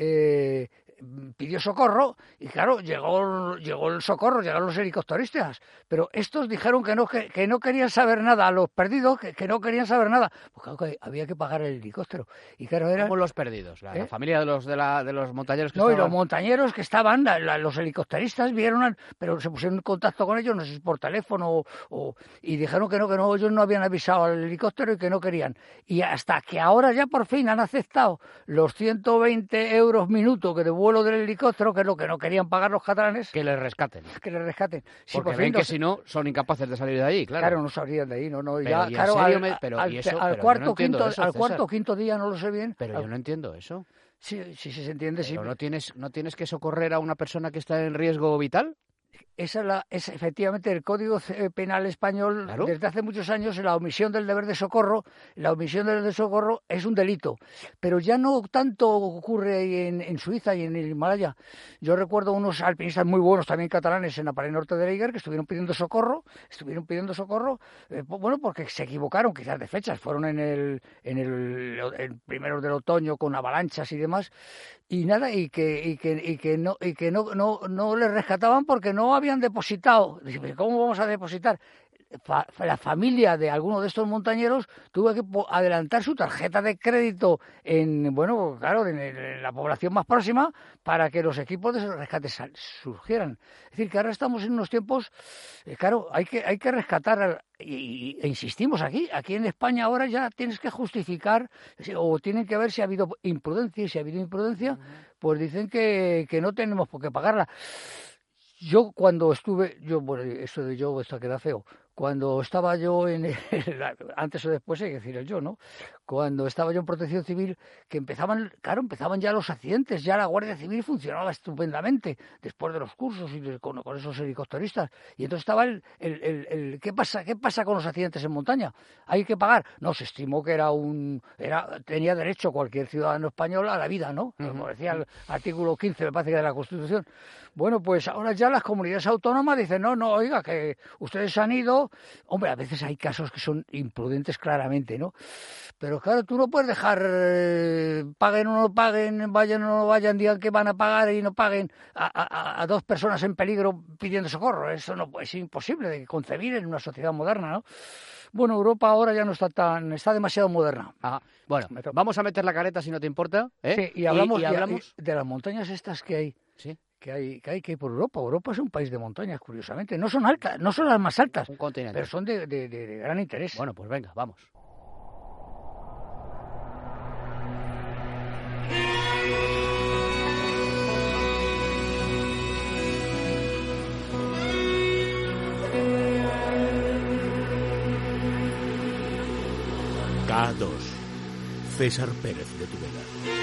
eh, pidió socorro y claro, llegó, llegó el socorro, llegaron los helicópteristas, pero estos dijeron que no, que, que no querían saber nada, a los perdidos, que, que no querían saber nada, pues claro que había que pagar el helicóptero. Y claro, era... ¿Cómo los perdidos? La, ¿Eh? la familia de los de, la, de los montañeros que no, estaban... y los montañeros que estaban, la, la, los helicópteristas vieron, al, pero se pusieron en contacto con ellos, no sé si por teléfono o, o, y dijeron que no, que no, ellos no habían avisado al helicóptero y que no querían. Y hasta que ahora ya por fin han aceptado los ciento veinte euros minuto que de vuelo del helicóptero, que es lo que no querían pagar los catalanes. Que les rescaten. Que les rescaten. Sí, porque por ven que si no, son incapaces de salir de ahí, claro. Claro, no salían de ahí, no, no. Pero, ya, claro, al, me, pero, al, eso, al pero cuarto, no quinto, eso, al cuarto, quinto día, no lo sé bien. Pero al... yo no entiendo eso. Sí, sí, sí se entiende, pero sí. ¿no tienes, ¿No tienes que socorrer a una persona que está en riesgo vital? Esa es, la, es efectivamente el Código Penal español, ¿claro? Desde hace muchos años, la omisión del deber de socorro, la omisión del deber de socorro es un delito, pero ya no tanto ocurre en, en Suiza y en el Himalaya. Yo recuerdo unos alpinistas muy buenos, también catalanes, en la pared norte de Eiger, que estuvieron pidiendo socorro, estuvieron pidiendo socorro, eh, bueno, porque se equivocaron quizás de fechas, fueron en el, en el, el primero del otoño con avalanchas y demás, y nada, y que, y que, y que no, y que no, no, no les rescataban porque no habían depositado. ¿Cómo vamos a depositar? Fa, la familia de alguno de estos montañeros tuvo que adelantar su tarjeta de crédito en, bueno, claro, en, en la población más próxima para que los equipos de rescate surgieran. Es decir, que ahora estamos en unos tiempos, eh, claro, hay que, hay que rescatar, y, y, e insistimos aquí, aquí en España ahora ya tienes que justificar, o tienen que ver si ha habido imprudencia, y si ha habido imprudencia, uh-huh. pues dicen que, que no tenemos por qué pagarla. Yo cuando estuve, yo bueno, eso de yo, esto queda feo, cuando estaba yo en, el, antes o después hay que decir el yo, ¿no? Cuando estaba yo en Protección Civil, que empezaban, claro, empezaban ya los accidentes, ya la Guardia Civil funcionaba estupendamente, después de los cursos y de, con, con esos helicópteristas, y entonces estaba el, el, el, el, ¿qué pasa? ¿Qué pasa con los accidentes en montaña? ¿Hay que pagar? No, se estimó que era un, era, tenía derecho cualquier ciudadano español a la vida, ¿no? Como decía el artículo quince, me parece que de la Constitución. Bueno, pues ahora ya las comunidades autónomas dicen, no, no, oiga, que ustedes han ido. Hombre, a veces hay casos que son imprudentes claramente, ¿no? Pero claro, tú no puedes dejar, eh, paguen o no paguen, vayan o no vayan, digan que van a pagar y no paguen a, a, a dos personas en peligro pidiendo socorro. Eso no es imposible de concebir en una sociedad moderna, ¿no? Bueno, Europa ahora ya no está tan, está demasiado moderna. Ajá. Bueno, vamos a meter la careta si no te importa, ¿eh? Sí, y hablamos, y, y hablamos... de las montañas estas que hay. Sí. Que hay, que hay que hay por Europa. Europa es un país de montañas, curiosamente. No son altas, no son las más altas, un continente, pero son de, de, de, de gran interés. Bueno, pues venga, vamos. K dos. César Pérez de Tubela.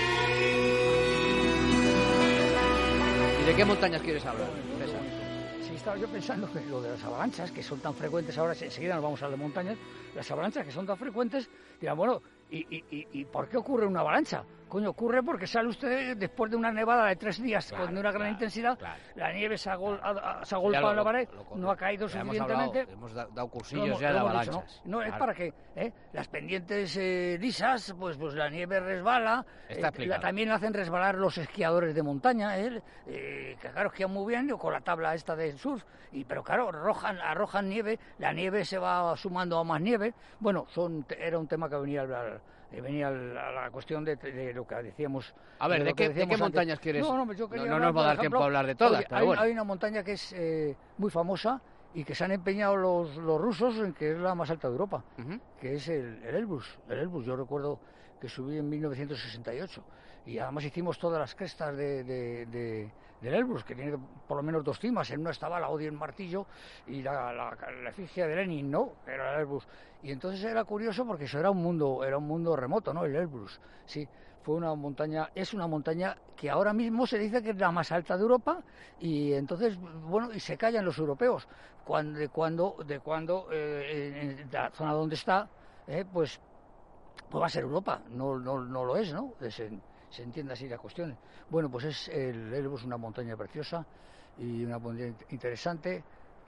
¿Y de qué montañas quieres hablar, César? Sí, estaba yo pensando que lo de las avalanchas, que son tan frecuentes ahora, enseguida nos vamos a las montañas, las avalanchas que son tan frecuentes, dirán, bueno, ¿y, y, y, y por qué ocurre una avalancha? Coño, ocurre porque sale usted después de una nevada de tres días claro, con una gran claro, intensidad, claro. la nieve se ha, gol, ha, se ha golpeado en la pared, lo, no ha caído ya suficientemente. Hemos, hablado, hemos dado cursillos hemos, ya de avalanchas. Dicho, ¿no? no claro. es para que ¿eh? las pendientes eh, lisas, pues pues la nieve resbala. Eh, la, también hacen resbalar los esquiadores de montaña, ¿eh? Eh, que claro, esquían muy bien con la tabla esta de surf, y, pero claro, arrojan, arrojan nieve, la nieve se va sumando a más nieve. Bueno, son, era un tema que venía a hablar. venía a la cuestión de, de lo que decíamos. A ver, ¿de, de qué, ¿de qué montañas quieres? No, no, yo no, no nos va a dar tiempo a hablar de todas. Oye, pero hay, bueno. hay una montaña que es eh, muy famosa y que se han empeñado los, los rusos en que es la más alta de Europa, uh-huh. que es el, el Elbrus. El Elbrus, yo recuerdo que subí en mil novecientos sesenta y ocho y además hicimos todas las crestas de, de, de, del Elbrus, que tiene por lo menos dos cimas. En una estaba la Odio en Martillo y la, la, la efigie de Lenin, ¿no? Era el Elbrus. Y entonces era curioso porque eso era un mundo, era un mundo remoto, ¿no? El Elbrus, sí. Fue una montaña, es una montaña que ahora mismo se dice que es la más alta de Europa, y entonces, bueno, y se callan los europeos. Cuando, de cuando, de cuando eh, en la zona donde está, eh, pues, pues va a ser Europa. No, no, no lo es, ¿no? Se, se entiende así la cuestión. Bueno, pues es el Elbrus, una montaña preciosa y una montaña interesante,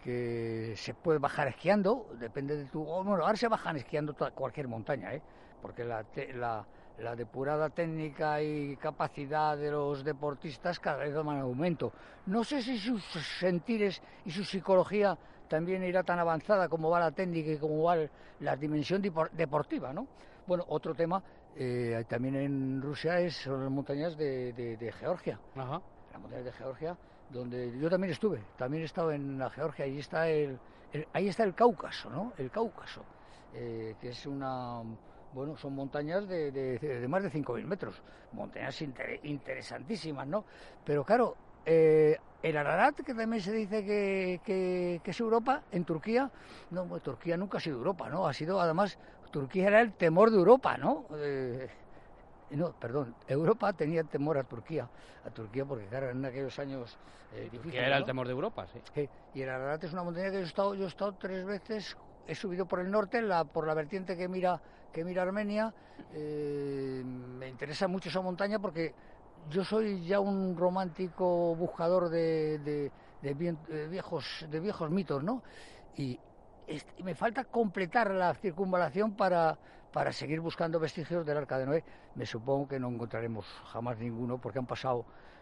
que se puede bajar esquiando, depende de tu... Bueno, ahora se bajan esquiando toda, cualquier montaña, ¿eh? Porque la, te, la, la depurada técnica y capacidad de los deportistas cada vez va en aumento. No sé si sus sentires y su psicología también irá tan avanzada como va la técnica y como va la dimensión deportiva, ¿no? Bueno, otro tema eh, también en Rusia es, son las montañas de, de, de Georgia. Ajá. Las montañas de Georgia, donde yo también estuve, también he estado en la Georgia, ahí está el, el ahí está el Cáucaso, ¿no? El Cáucaso, eh, que es una, bueno, son montañas de, de, de más de cinco mil metros, montañas inter, interesantísimas, ¿no? Pero claro, eh, el Ararat, que también se dice que, que, que es Europa, en Turquía, no, pues Turquía nunca ha sido Europa, ¿no? Ha sido, además, Turquía era el temor de Europa, ¿no? Eh, No, perdón, Europa tenía temor a Turquía, a Turquía porque claro, en aquellos años eh, difíciles. Que era ¿no? el temor de Europa, sí. sí. Y el Ararat es una montaña que yo he estado, yo he estado tres veces, he subido por el norte, la, por la vertiente que mira, que mira Armenia. Eh, me interesa mucho esa montaña porque yo soy ya un romántico buscador de, de, de, bien, de viejos, de viejos mitos, ¿no? Y y me falta completar la circunvalación para, para seguir buscando vestigios del Arca de Noé. Me supongo que no encontraremos jamás ninguno porque han pasado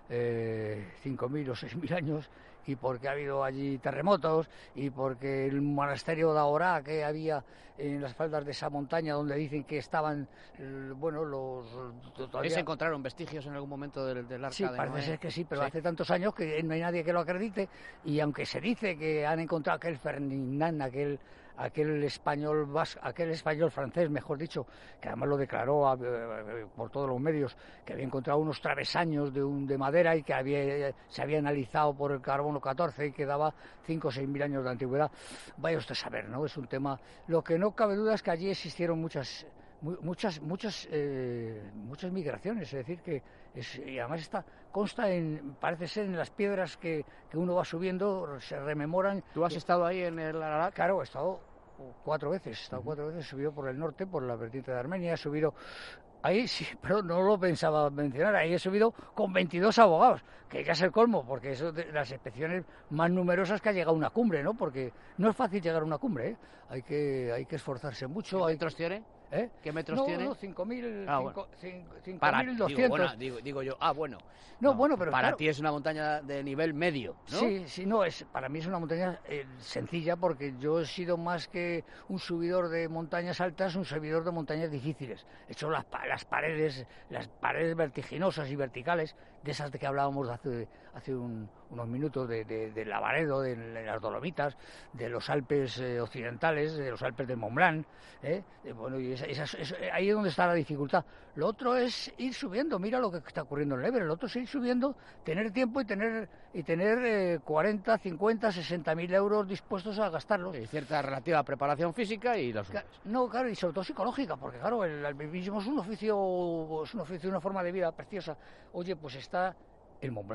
eh, cinco mil o seis mil años, y porque ha habido allí terremotos, y porque el monasterio de Ahora que había en las faldas de esa montaña donde dicen que estaban, bueno, los... Todavía... ¿Se encontraron vestigios en algún momento del, del Arca sí, de Noé? Sí, parece ser que sí, pero ¿Sí? hace tantos años que no hay nadie que lo acredite, y aunque se dice que han encontrado aquel Ferdinand, aquel aquel español vas, aquel español francés, mejor dicho, que además lo declaró a, eh, por todos los medios, que había encontrado unos travesaños de un de madera y que había se había analizado por el carbono catorce y que daba cinco o seis mil años de antigüedad. Vaya usted a saber, ¿no? Es un tema... Lo que no cabe duda es que allí existieron muchas muchas muchas eh, muchas migraciones, es decir, que es, y además está consta en, parece ser en las piedras que, que uno va subiendo, se rememoran. ¿Tú has que, estado ahí en el Ararat? Claro, he estado cuatro veces, he estado uh-huh. cuatro veces, he subido por el norte, por la vertiente de Armenia, he subido... Ahí sí, pero no lo pensaba mencionar, ahí he subido con veintidós abogados, que ya es el colmo, porque eso de las expediciones más numerosas que ha llegado a una cumbre, ¿no? Porque no es fácil llegar a una cumbre, ¿eh? Hay que, hay que esforzarse mucho. ¿Qué hay metros que... tiene? ¿Eh? ¿Qué metros no, tiene? No, cinco mil, ah, bueno. cinco mil doscientos. Digo, bueno, digo, digo yo, ah, bueno. No, no bueno, pero para claro, ti es una montaña de nivel medio, ¿no? Sí, sí, no, es, para mí es una montaña eh, sencilla, porque yo he sido más que un subidor de montañas altas, un subidor de montañas difíciles. He hecho las, las paredes, las paredes vertiginosas y verticales, de esas de que hablábamos hace, hace un, unos minutos, de, de, de Lavaredo, de, de las Dolomitas, de los Alpes eh, occidentales, de los Alpes de Mont Blanc, ¿eh? Eh, bueno, y esa, esas, es, ahí es donde está la dificultad. Lo otro es ir subiendo, mira lo que está ocurriendo en el Everest, lo otro es ir subiendo, tener tiempo y tener y tener eh, cuarenta, cincuenta, sesenta mil euros dispuestos a gastarlos. Y cierta relativa preparación física y los Ca- No, claro, y sobre todo psicológica, porque claro, el alpinismo es un oficio, es un oficio, una forma de vida preciosa. Oye, pues está el Mont Blanc.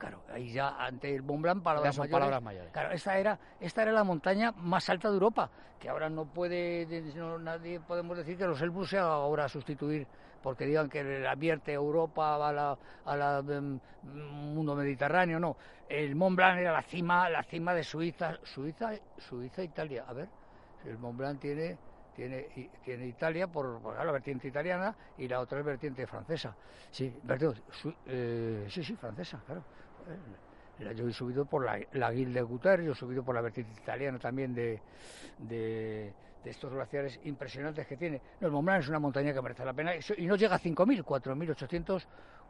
Claro, ahí ya ante el Mont Blanc, palabras son mayores. palabras mayores. Claro, esta era, esta era la montaña más alta de Europa, que ahora no puede, no, nadie podemos decir que los Elbrus sea ahora a sustituir, porque digan que le advierte Europa a la, a la um, mundo mediterráneo, no. El Mont Blanc era la cima, la cima de Suiza, Suiza, Suiza, Italia. A ver, el Mont Blanc tiene, tiene, tiene Italia por, por la vertiente italiana y la otra es vertiente francesa. Sí, vertiente, su, eh, sí, sí, francesa, claro. Yo he subido por la, la Guil de Guter, yo he subido por la vertiente italiana también de, de, de estos glaciares impresionantes que tiene. No, el Mont Blanc es una montaña que merece la pena y no llega a cinco mil, cuatro mil ochocientos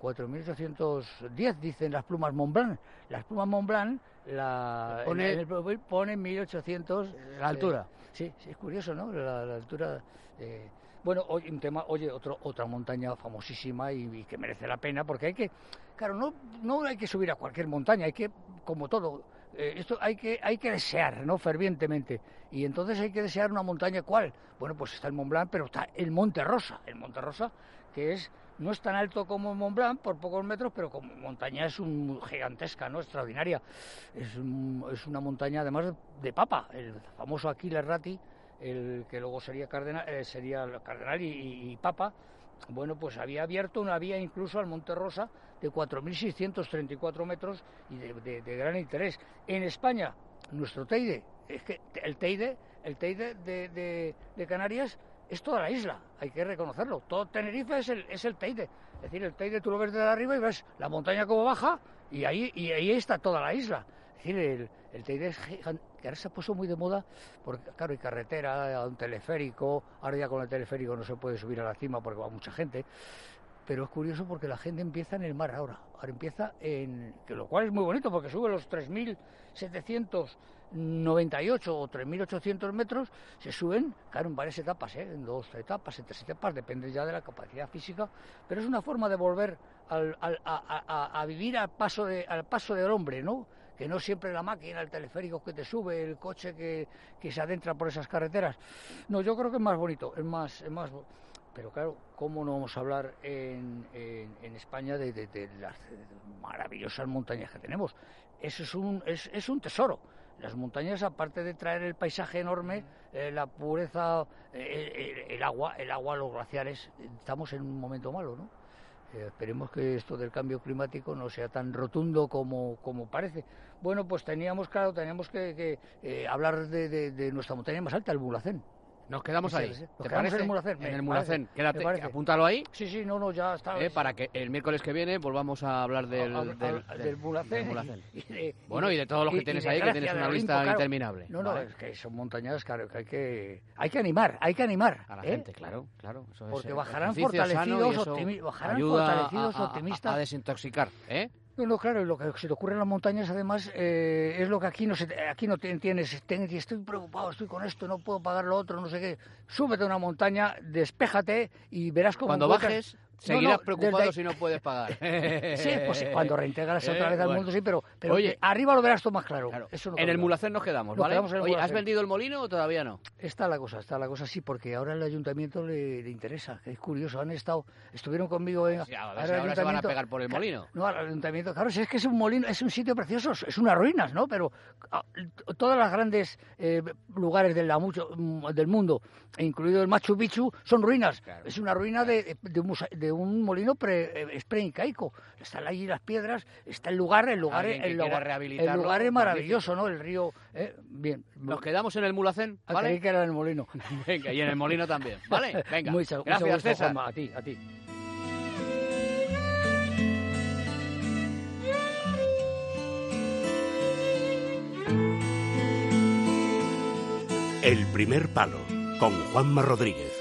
diez dicen las plumas Mont Blanc. Las plumas Mont Blanc la, pone, en el, pone mil ochocientos. La altura. Eh, sí, sí, es curioso, ¿no? La, la altura. Eh, Bueno, hoy un tema, oye, otro, otra montaña famosísima y, y que merece la pena, porque hay que, claro, no, no hay que subir a cualquier montaña, hay que, como todo, eh, esto hay que, hay que desear, ¿no? Fervientemente. Y entonces hay que desear una montaña, ¿cuál? Bueno, pues está el Mont Blanc, pero está el Monte Rosa, el Monte Rosa, que es, no es tan alto como el Mont Blanc, por pocos metros, pero como montaña es un, gigantesca, ¿no? Extraordinaria. Es, un, es una montaña, además, de, de papa, el famoso Achille Ratti, el que luego sería cardenal, eh, sería cardenal y, y, y papa. Bueno, pues había abierto una vía incluso al Monte Rosa de cuatro mil seiscientos treinta y cuatro metros y de, de, de gran interés. En España, nuestro Teide, es que el Teide, el Teide de, de, de Canarias es toda la isla, hay que reconocerlo. Todo Tenerife es el, es el Teide. Es decir, el Teide tú lo ves de arriba y ves la montaña como baja y ahí, y ahí está toda la isla. Es decir, el, el Teide es gigante, que ahora se ha puesto muy de moda, porque claro, hay carretera, un teleférico, ahora ya con el teleférico no se puede subir a la cima porque va mucha gente, pero es curioso porque la gente empieza en el mar ahora, ahora empieza en, que lo cual es muy bonito porque sube los tres mil setecientos noventa y ocho o tres mil ochocientos metros, se suben, claro, en varias etapas, ¿eh? En dos etapas, en tres etapas, depende ya de la capacidad física, pero es una forma de volver al, al, a, a, a vivir al paso, de, al paso del hombre, ¿no? Que no siempre la máquina, el teleférico que te sube, el coche que, que se adentra por esas carreteras. No, yo creo que es más bonito, es más... Es más pero claro, ¿cómo no vamos a hablar en, en, en España de, de, de las maravillosas montañas que tenemos? Eso es un, es, es un tesoro. Las montañas, aparte de traer el paisaje enorme, eh, la pureza, eh, el, el agua, el agua, los glaciares, estamos en un momento malo, ¿no? Eh, esperemos que esto del cambio climático no sea tan rotundo como, como parece. Bueno, pues teníamos, claro, teníamos que, que eh, hablar de, de, de nuestra montaña más alta, el Mulhacén. Nos quedamos ahí. Nos ¿Te quedamos parece? en el Mulhacén. En el Mulhacén. Quédate, apúntalo ahí. Sí, sí, no, no, ya está. Eh, para que el miércoles que viene volvamos a hablar del, a, a, del, del, del Mulhacén. Y, y de, bueno, y de todos los que y, tienes y ahí, que tienes una Olimpo, lista claro. interminable. No, no, ¿vale? es que son montañas, claro, que hay que, hay que animar, hay que animar. A la ¿eh? gente, claro, claro. Eso Porque es, bajarán fortalecidos, optimi bajarán fortalecidos, a, a, optimistas. A, a desintoxicar, ¿eh? No, no, claro, lo que se te ocurre en las montañas, además, eh, es lo que aquí no se, aquí no tienes. Ten, estoy preocupado, estoy con esto, no puedo pagar lo otro, no sé qué. Súbete a una montaña, despéjate y verás cómo. Cuando bajes, seguirás no, no, preocupado desde... si no puedes pagar. Sí, pues cuando reintegras otra vez eh, al bueno. mundo, sí, pero, pero Oye, arriba lo verás todo más claro. claro Eso no en el Mulhacén nos quedamos, ¿vale? Nos quedamos Oye, ¿has vendido el molino o todavía no? Está la cosa, está la cosa, sí, porque ahora al ayuntamiento le, le interesa. Es curioso, han estado, estuvieron conmigo en... Sí, a ver si ahora se van a pegar por el molino. No, al ayuntamiento, claro, si es que es un molino, es un sitio precioso, es unas ruinas, ¿no? Pero a, todas las grandes eh, lugares de la mucho, del mundo, incluido el Machu Picchu, son ruinas. Claro. Es una ruina de, de, un, de un molino pre es preincaico. Están allí las piedras, está el lugar, el lugar, el lugar, el lugar es maravilloso, ¿no? El río, eh, bien. Nos quedamos en el Mulhacén, ¿vale? Creí que era en el molino. Venga, y en el molino también, ¿vale? Venga. Mucho, gracias, mucho gusto, César. Juanma, a ti, a ti. El primer palo, con Juanma Rodríguez.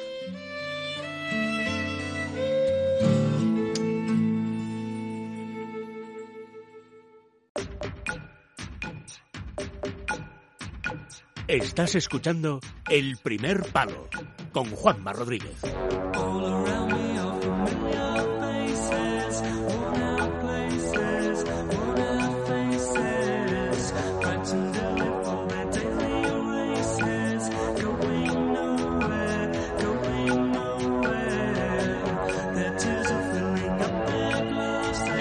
Estás escuchando El Primer Palo con Juanma Rodríguez.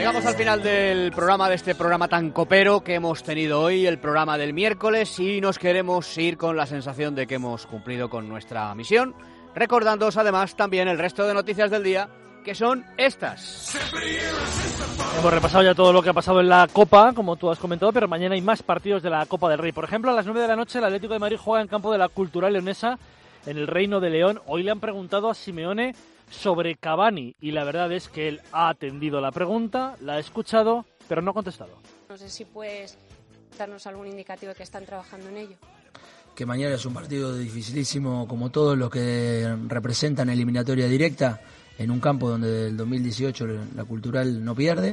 Llegamos al final del programa, de este programa tan copero que hemos tenido hoy, el programa del miércoles, y nos queremos ir con la sensación de que hemos cumplido con nuestra misión, recordándoos además también el resto de noticias del día, que son estas. Hemos repasado ya todo lo que ha pasado en la Copa, como tú has comentado, pero mañana hay más partidos de la Copa del Rey. Por ejemplo, a las nueve de la noche el Atlético de Madrid juega en campo de la Cultural Leonesa en el Reino de León. Hoy le han preguntado a Simeone sobre Cavani y la verdad es que él ha atendido la pregunta, la ha escuchado, pero no ha contestado. No sé si puedes darnos algún indicativo de que están trabajando en ello. Que mañana es un partido dificilísimo, como todos los que representan eliminatoria directa, en un campo donde el dos mil dieciocho la Cultural no pierde,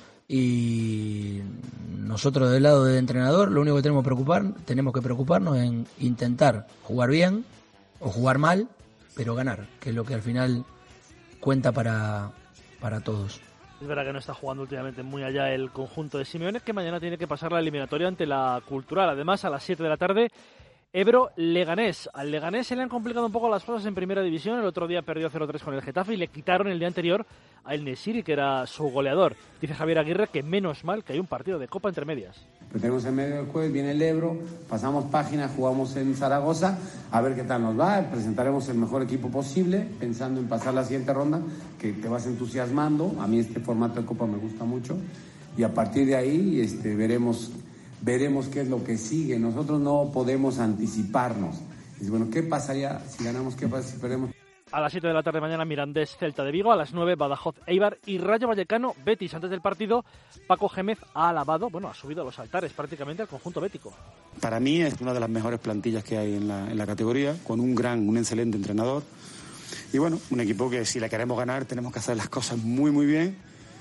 y nosotros del lado del entrenador lo único que tenemos que preocupar, tenemos que preocuparnos en intentar jugar bien o jugar mal, pero ganar, que es lo que al final cuenta para, para todos. Es verdad que no está jugando últimamente muy allá el conjunto de Simeone, que mañana tiene que pasar la eliminatoria ante la Cultural. Además, a las siete de la tarde, Ebro-Leganés. Al Leganés se le han complicado un poco las cosas en Primera División. El otro día perdió cero tres con el Getafe y le quitaron el día anterior a El Nesiri, que era su goleador. Dice Javier Aguirre que menos mal que hay un partido de Copa entre medias. Pero tenemos en medio del jueves, viene el Ebro, pasamos página, jugamos en Zaragoza, a ver qué tal nos va. Presentaremos el mejor equipo posible, pensando en pasar la siguiente ronda, que te vas entusiasmando. A mí este formato de Copa me gusta mucho. Y a partir de ahí este, veremos... Veremos qué es lo que sigue. Nosotros no podemos anticiparnos. Y bueno, ¿qué pasaría si ganamos? ¿Qué pasa si perdemos? A las siete de la tarde mañana, Mirandés Celta de Vigo. A las nueve, Badajoz Eibar y Rayo Vallecano Betis. Antes del partido, Paco Gémez ha alabado, bueno, ha subido a los altares prácticamente al conjunto bético. Para mí es una de las mejores plantillas que hay en la, en la categoría, con un gran, un excelente entrenador. Y bueno, un equipo que si le queremos ganar tenemos que hacer las cosas muy, muy bien.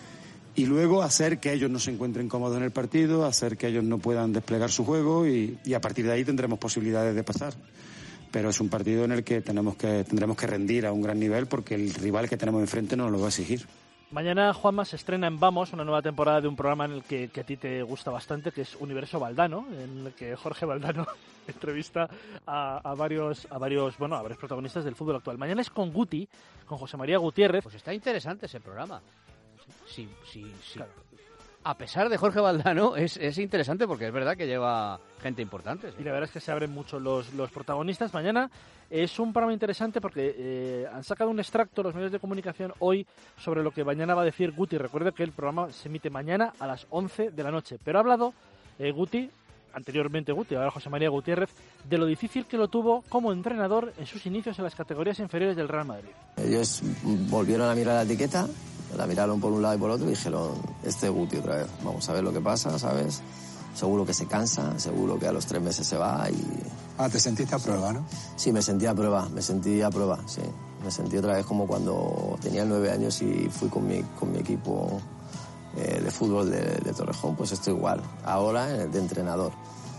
Y luego hacer que ellos no se encuentren cómodos en el partido, hacer que ellos no puedan desplegar su juego y, y a partir de ahí tendremos posibilidades de pasar. Pero es un partido en el que, tenemos que tendremos que rendir a un gran nivel porque el rival que tenemos enfrente nos lo va a exigir. Mañana, Juanma, se estrena en Vamos, una nueva temporada de un programa en el que, que a ti te gusta bastante, que es Universo Valdano, en el que Jorge Valdano entrevista a, a varios a varios bueno a varios protagonistas del fútbol actual. Mañana es con Guti, con José María Gutiérrez. Pues está interesante ese programa. Sí, sí, sí. Claro. A pesar de Jorge Valdano, es, es interesante porque es verdad que lleva gente importante. ¿Sí? Y la verdad es que se abren mucho los, los protagonistas. Mañana es un programa interesante porque eh, han sacado un extracto los medios de comunicación hoy sobre lo que mañana va a decir Guti. Recuerde que el programa se emite mañana a las once de la noche. Pero ha hablado eh, Guti, anteriormente Guti, ahora José María Gutiérrez, de lo difícil que lo tuvo como entrenador en sus inicios en las categorías inferiores del Real Madrid. Ellos volvieron a mirar la etiqueta, la miraron por un lado y por otro y dijeron, este Guti otra vez, vamos a ver lo que pasa, ¿sabes? Seguro que se cansa, seguro que a los tres meses se va y... Ah, te sentiste a prueba, ¿no? Sí, me sentí a prueba, me sentí a prueba, sí. Me sentí otra vez como cuando tenía nueve años y fui con mi, con mi equipo eh, de fútbol de, de Torrejón, pues esto igual, ahora de entrenador.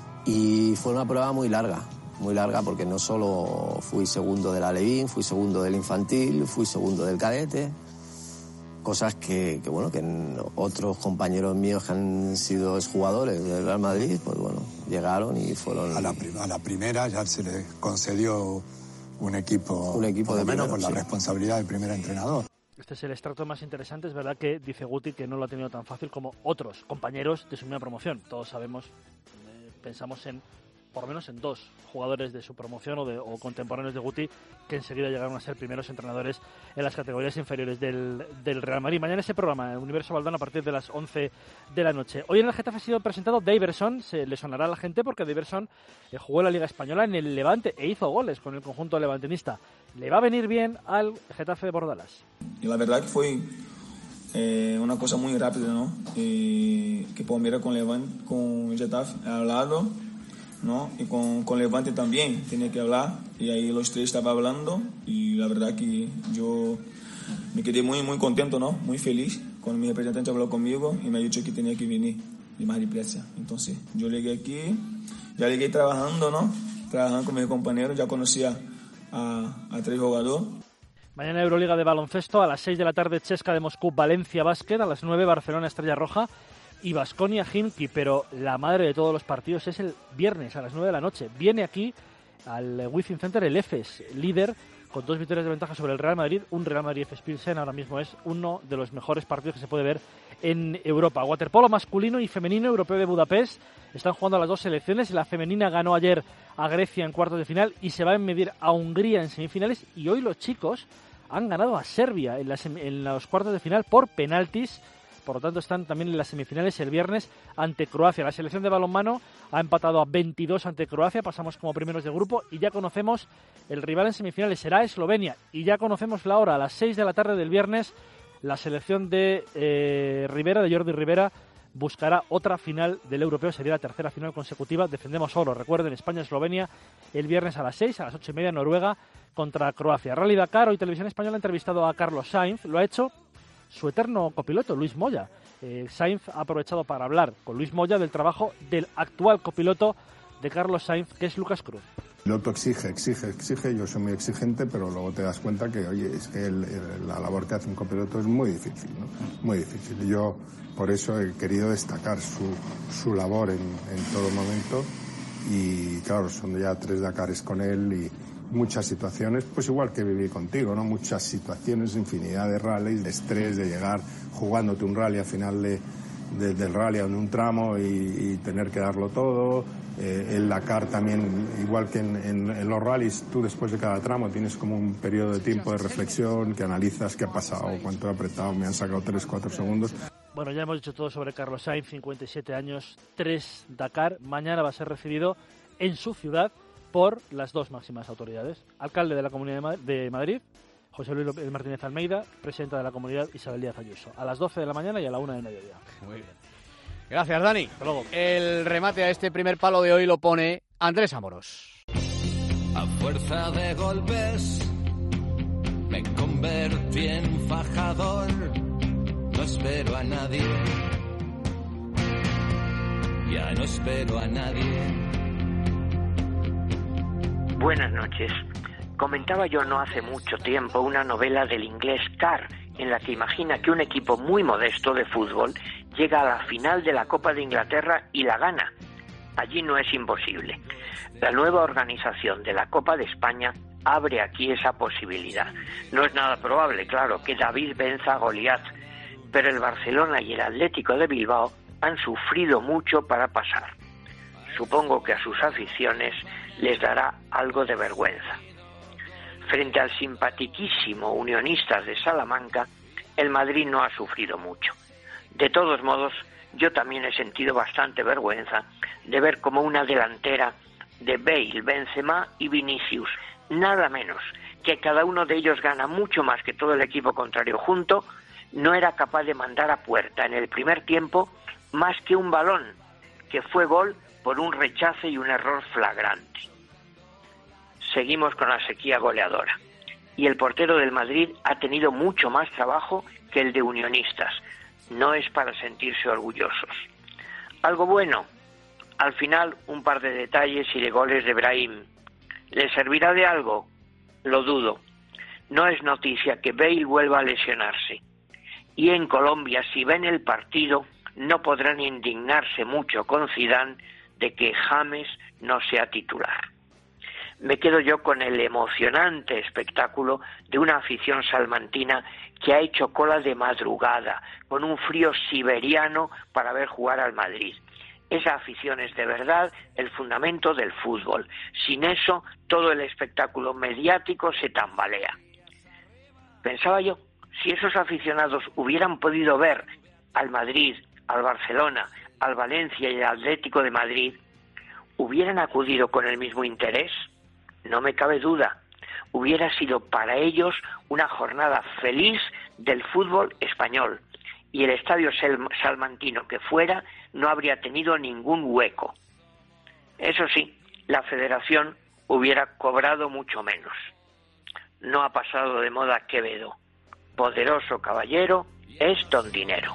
Y fue una prueba muy larga, muy larga porque no solo fui segundo del Alevín, fui segundo del infantil, fui segundo del cadete... Cosas que, que, bueno, que otros compañeros míos que han sido exjugadores del Real Madrid, pues bueno, llegaron y fueron... A la, prim- a la primera ya se le concedió un equipo, un equipo por de lo menos primero, con la sí. responsabilidad del primer entrenador. Este es el extracto más interesante. Es verdad que dice Guti que no lo ha tenido tan fácil como otros compañeros de su misma promoción. Todos sabemos, eh, pensamos en por lo menos en dos jugadores de su promoción o, de, o contemporáneos de Guti que enseguida llegaron a ser primeros entrenadores en las categorías inferiores del, del Real Madrid. Mañana ese programa, el Universo Valdano, a partir de las once de la noche. Hoy en el Getafe ha sido presentado Daverson, se le sonará a la gente porque Daverson eh, jugó en la Liga Española en el Levante e hizo goles con el conjunto levantinista. Le va a venir bien al Getafe de Bordalas. Y la verdad que fue eh, una cosa muy rápida, ¿no? Eh, que Palmeiras con Levante, con Getafe al lado, ¿no? Y con, con Levante también tenía que hablar y ahí los tres estaban hablando y la verdad que yo me quedé muy muy contento, ¿no? Muy feliz cuando mi representante habló conmigo y me ha dicho que tenía que venir de más deprisa. Entonces yo llegué aquí, ya llegué trabajando, ¿no? Trabajando con mis compañeros, ya conocía a, a tres jugadores. Mañana Euroliga de baloncesto a las seis de la tarde, Chesca de Moscú, Valencia Básquet, a las nueve Barcelona Estrella Roja y Baskonia Khimki, pero la madre de todos los partidos es el viernes a las nueve de la noche. Viene aquí al Wizzing Center el Efes, líder, con dos victorias de ventaja sobre el Real Madrid. Un Real Madrid F-Pilsen ahora mismo es uno de los mejores partidos que se puede ver en Europa. Waterpolo masculino y femenino europeo de Budapest. Están jugando a las dos selecciones. La femenina ganó ayer a Grecia en cuartos de final y se va a medir a Hungría en semifinales. Y hoy los chicos han ganado a Serbia en, las, en los cuartos de final por penaltis. Por lo tanto, están también en las semifinales el viernes ante Croacia. La selección de balonmano ha empatado a veintidós ante Croacia. Pasamos como primeros de grupo y ya conocemos el rival en semifinales. Será Eslovenia. Y ya conocemos la hora. A las seis de la tarde del viernes, la selección de eh, Rivera, de Jordi Rivera, buscará otra final del europeo. Sería la tercera final consecutiva. Defendemos oro. Recuerden, España-Eslovenia el viernes a las seis, a las ocho y media Noruega contra Croacia. Rally Dakar. Hoy Televisión Española ha entrevistado a Carlos Sainz. Lo ha hecho su eterno copiloto, Luis Moya. Eh, Sainz ha aprovechado para hablar con Luis Moya del trabajo del actual copiloto de Carlos Sainz, que es Lucas Cruz. El piloto exige, exige, exige, yo soy muy exigente, pero luego te das cuenta que, oye, es que el, el, la labor que hace un copiloto es muy difícil, ¿no? Muy difícil. Y yo, por eso, he querido destacar su, su labor en, en todo momento. Y, claro, son ya tres Dakares con él y muchas situaciones, pues igual que viví contigo, ¿no? Muchas situaciones, infinidad de rallies, de estrés, de llegar jugándote un rally al final de, de, del rally en un tramo y, y tener que darlo todo. Eh, el Dakar también, igual que en, en, en los rallies, tú después de cada tramo tienes como un periodo de tiempo de reflexión, que analizas qué ha pasado, cuánto he apretado, me han sacado tres, cuatro segundos. Bueno, ya hemos dicho todo sobre Carlos Sainz, cincuenta y siete años, tres Dakar. Mañana va a ser recibido en su ciudad por las dos máximas autoridades. Alcalde de la Comunidad de Madrid, José Luis López Martínez Almeida, presidenta de la Comunidad, Isabel Díaz Ayuso. A las doce de la mañana y a la una del mediodía. Muy bien. Gracias, Dani. Hasta luego. El remate a este primer palo de hoy lo pone Andrés Amoros. A fuerza de golpes me convertí en fajador. No espero a nadie. Ya no espero a nadie. Buenas noches. Comentaba yo no hace mucho tiempo una novela del inglés Carr, en la que imagina que un equipo muy modesto de fútbol llega a la final de la Copa de Inglaterra y la gana. Allí no es imposible. La nueva organización de la Copa de España abre aquí esa posibilidad. No es nada probable, claro, que David venza a Goliat, pero el Barcelona y el Atlético de Bilbao han sufrido mucho para pasar. Supongo que a sus aficiones les dará algo de vergüenza. Frente al simpatiquísimo Unionistas de Salamanca, el Madrid no ha sufrido mucho. De todos modos, yo también he sentido bastante vergüenza de ver como una delantera de Bale, Benzema y Vinicius, nada menos que cada uno de ellos gana mucho más que todo el equipo contrario junto, no era capaz de mandar a puerta en el primer tiempo más que un balón, que fue gol por un rechace y un error flagrante. Seguimos con la sequía goleadora. Y el portero del Madrid ha tenido mucho más trabajo que el de Unionistas. No es para sentirse orgullosos. Algo bueno. Al final, un par de detalles y de goles de Brahim. ¿Le servirá de algo? Lo dudo. No es noticia que Bale vuelva a lesionarse. Y en Colombia, si ven el partido, no podrán indignarse mucho con Zidane de que James no sea titular. Me quedo yo con el emocionante espectáculo de una afición salmantina que ha hecho cola de madrugada, con un frío siberiano para ver jugar al Madrid. Esa afición es de verdad el fundamento del fútbol. Sin eso, todo el espectáculo mediático se tambalea. Pensaba yo, si esos aficionados hubieran podido ver al Madrid, al Barcelona, al Valencia y al Atlético de Madrid, ¿hubieran acudido con el mismo interés? No me cabe duda. Hubiera sido para ellos una jornada feliz del fútbol español y el estadio salmantino que fuera no habría tenido ningún hueco. Eso sí, la federación hubiera cobrado mucho menos. No ha pasado de moda Quevedo. Poderoso caballero es don dinero.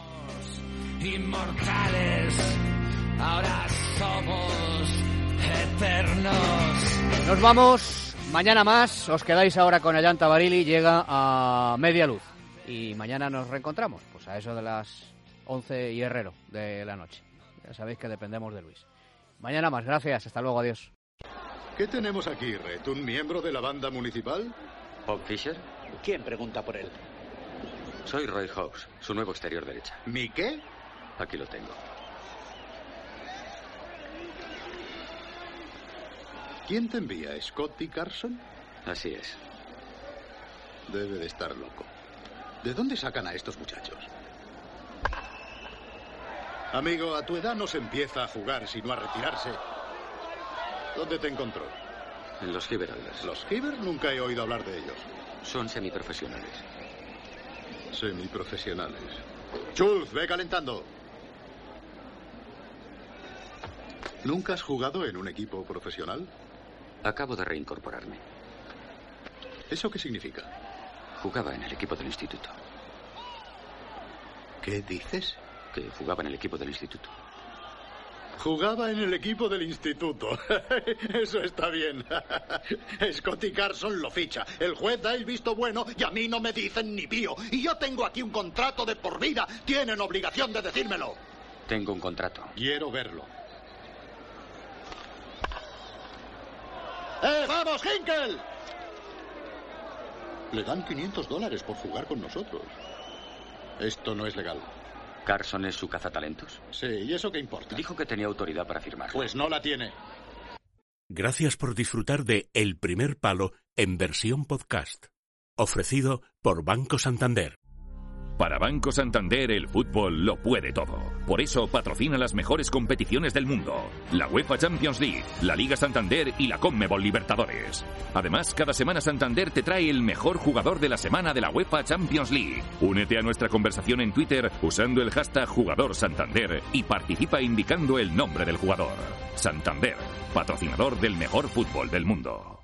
Inmortales, ahora somos eternos. Nos vamos, mañana más, os quedáis ahora con Ayanta Barili, llega a media luz. Y mañana nos reencontramos, pues a eso de las once y Herrero de la noche. Ya sabéis que dependemos de Luis. Mañana más, gracias, hasta luego, adiós. ¿Qué tenemos aquí, Red? ¿Un miembro de la banda municipal? ¿Bob Fischer? ¿Quién pregunta por él? Soy Roy Hobbs, su nuevo exterior derecha. ¿Mi qué? Aquí lo tengo. ¿Quién te envía? ¿Scotty Carson? Así es. Debe de estar loco. ¿De dónde sacan a estos muchachos? Amigo, a tu edad no se empieza a jugar, sino a retirarse. ¿Dónde te encontró? En los Giveralders. ¿Los Giver? Nunca he oído hablar de ellos. Son semiprofesionales. Semiprofesionales. Schultz, ve calentando. ¿Nunca has jugado en un equipo profesional? Acabo de reincorporarme. ¿Eso qué significa? Jugaba en el equipo del instituto. ¿Qué dices? Que jugaba en el equipo del instituto. Jugaba en el equipo del instituto. Eso está bien. Scotty Carson lo ficha. El juez da el visto bueno y a mí no me dicen ni pío. Y yo tengo aquí un contrato de por vida. Tienen obligación de decírmelo. Tengo un contrato. Quiero verlo. ¡Eh, vamos, Hinkel! Le dan quinientos dólares por jugar con nosotros. Esto no es legal. ¿Carson es su cazatalentos? Sí, ¿y eso qué importa? Dijo que tenía autoridad para firmar. Pues no la tiene. Gracias por disfrutar de El Primer Palo en versión podcast. Ofrecido por Banco Santander. Para Banco Santander el fútbol lo puede todo. Por eso patrocina las mejores competiciones del mundo. La UEFA Champions League, la Liga Santander y la Conmebol Libertadores. Además, cada semana Santander te trae el mejor jugador de la semana de la UEFA Champions League. Únete a nuestra conversación en Twitter usando el hashtag Jugador Santander y participa indicando el nombre del jugador. Santander, patrocinador del mejor fútbol del mundo.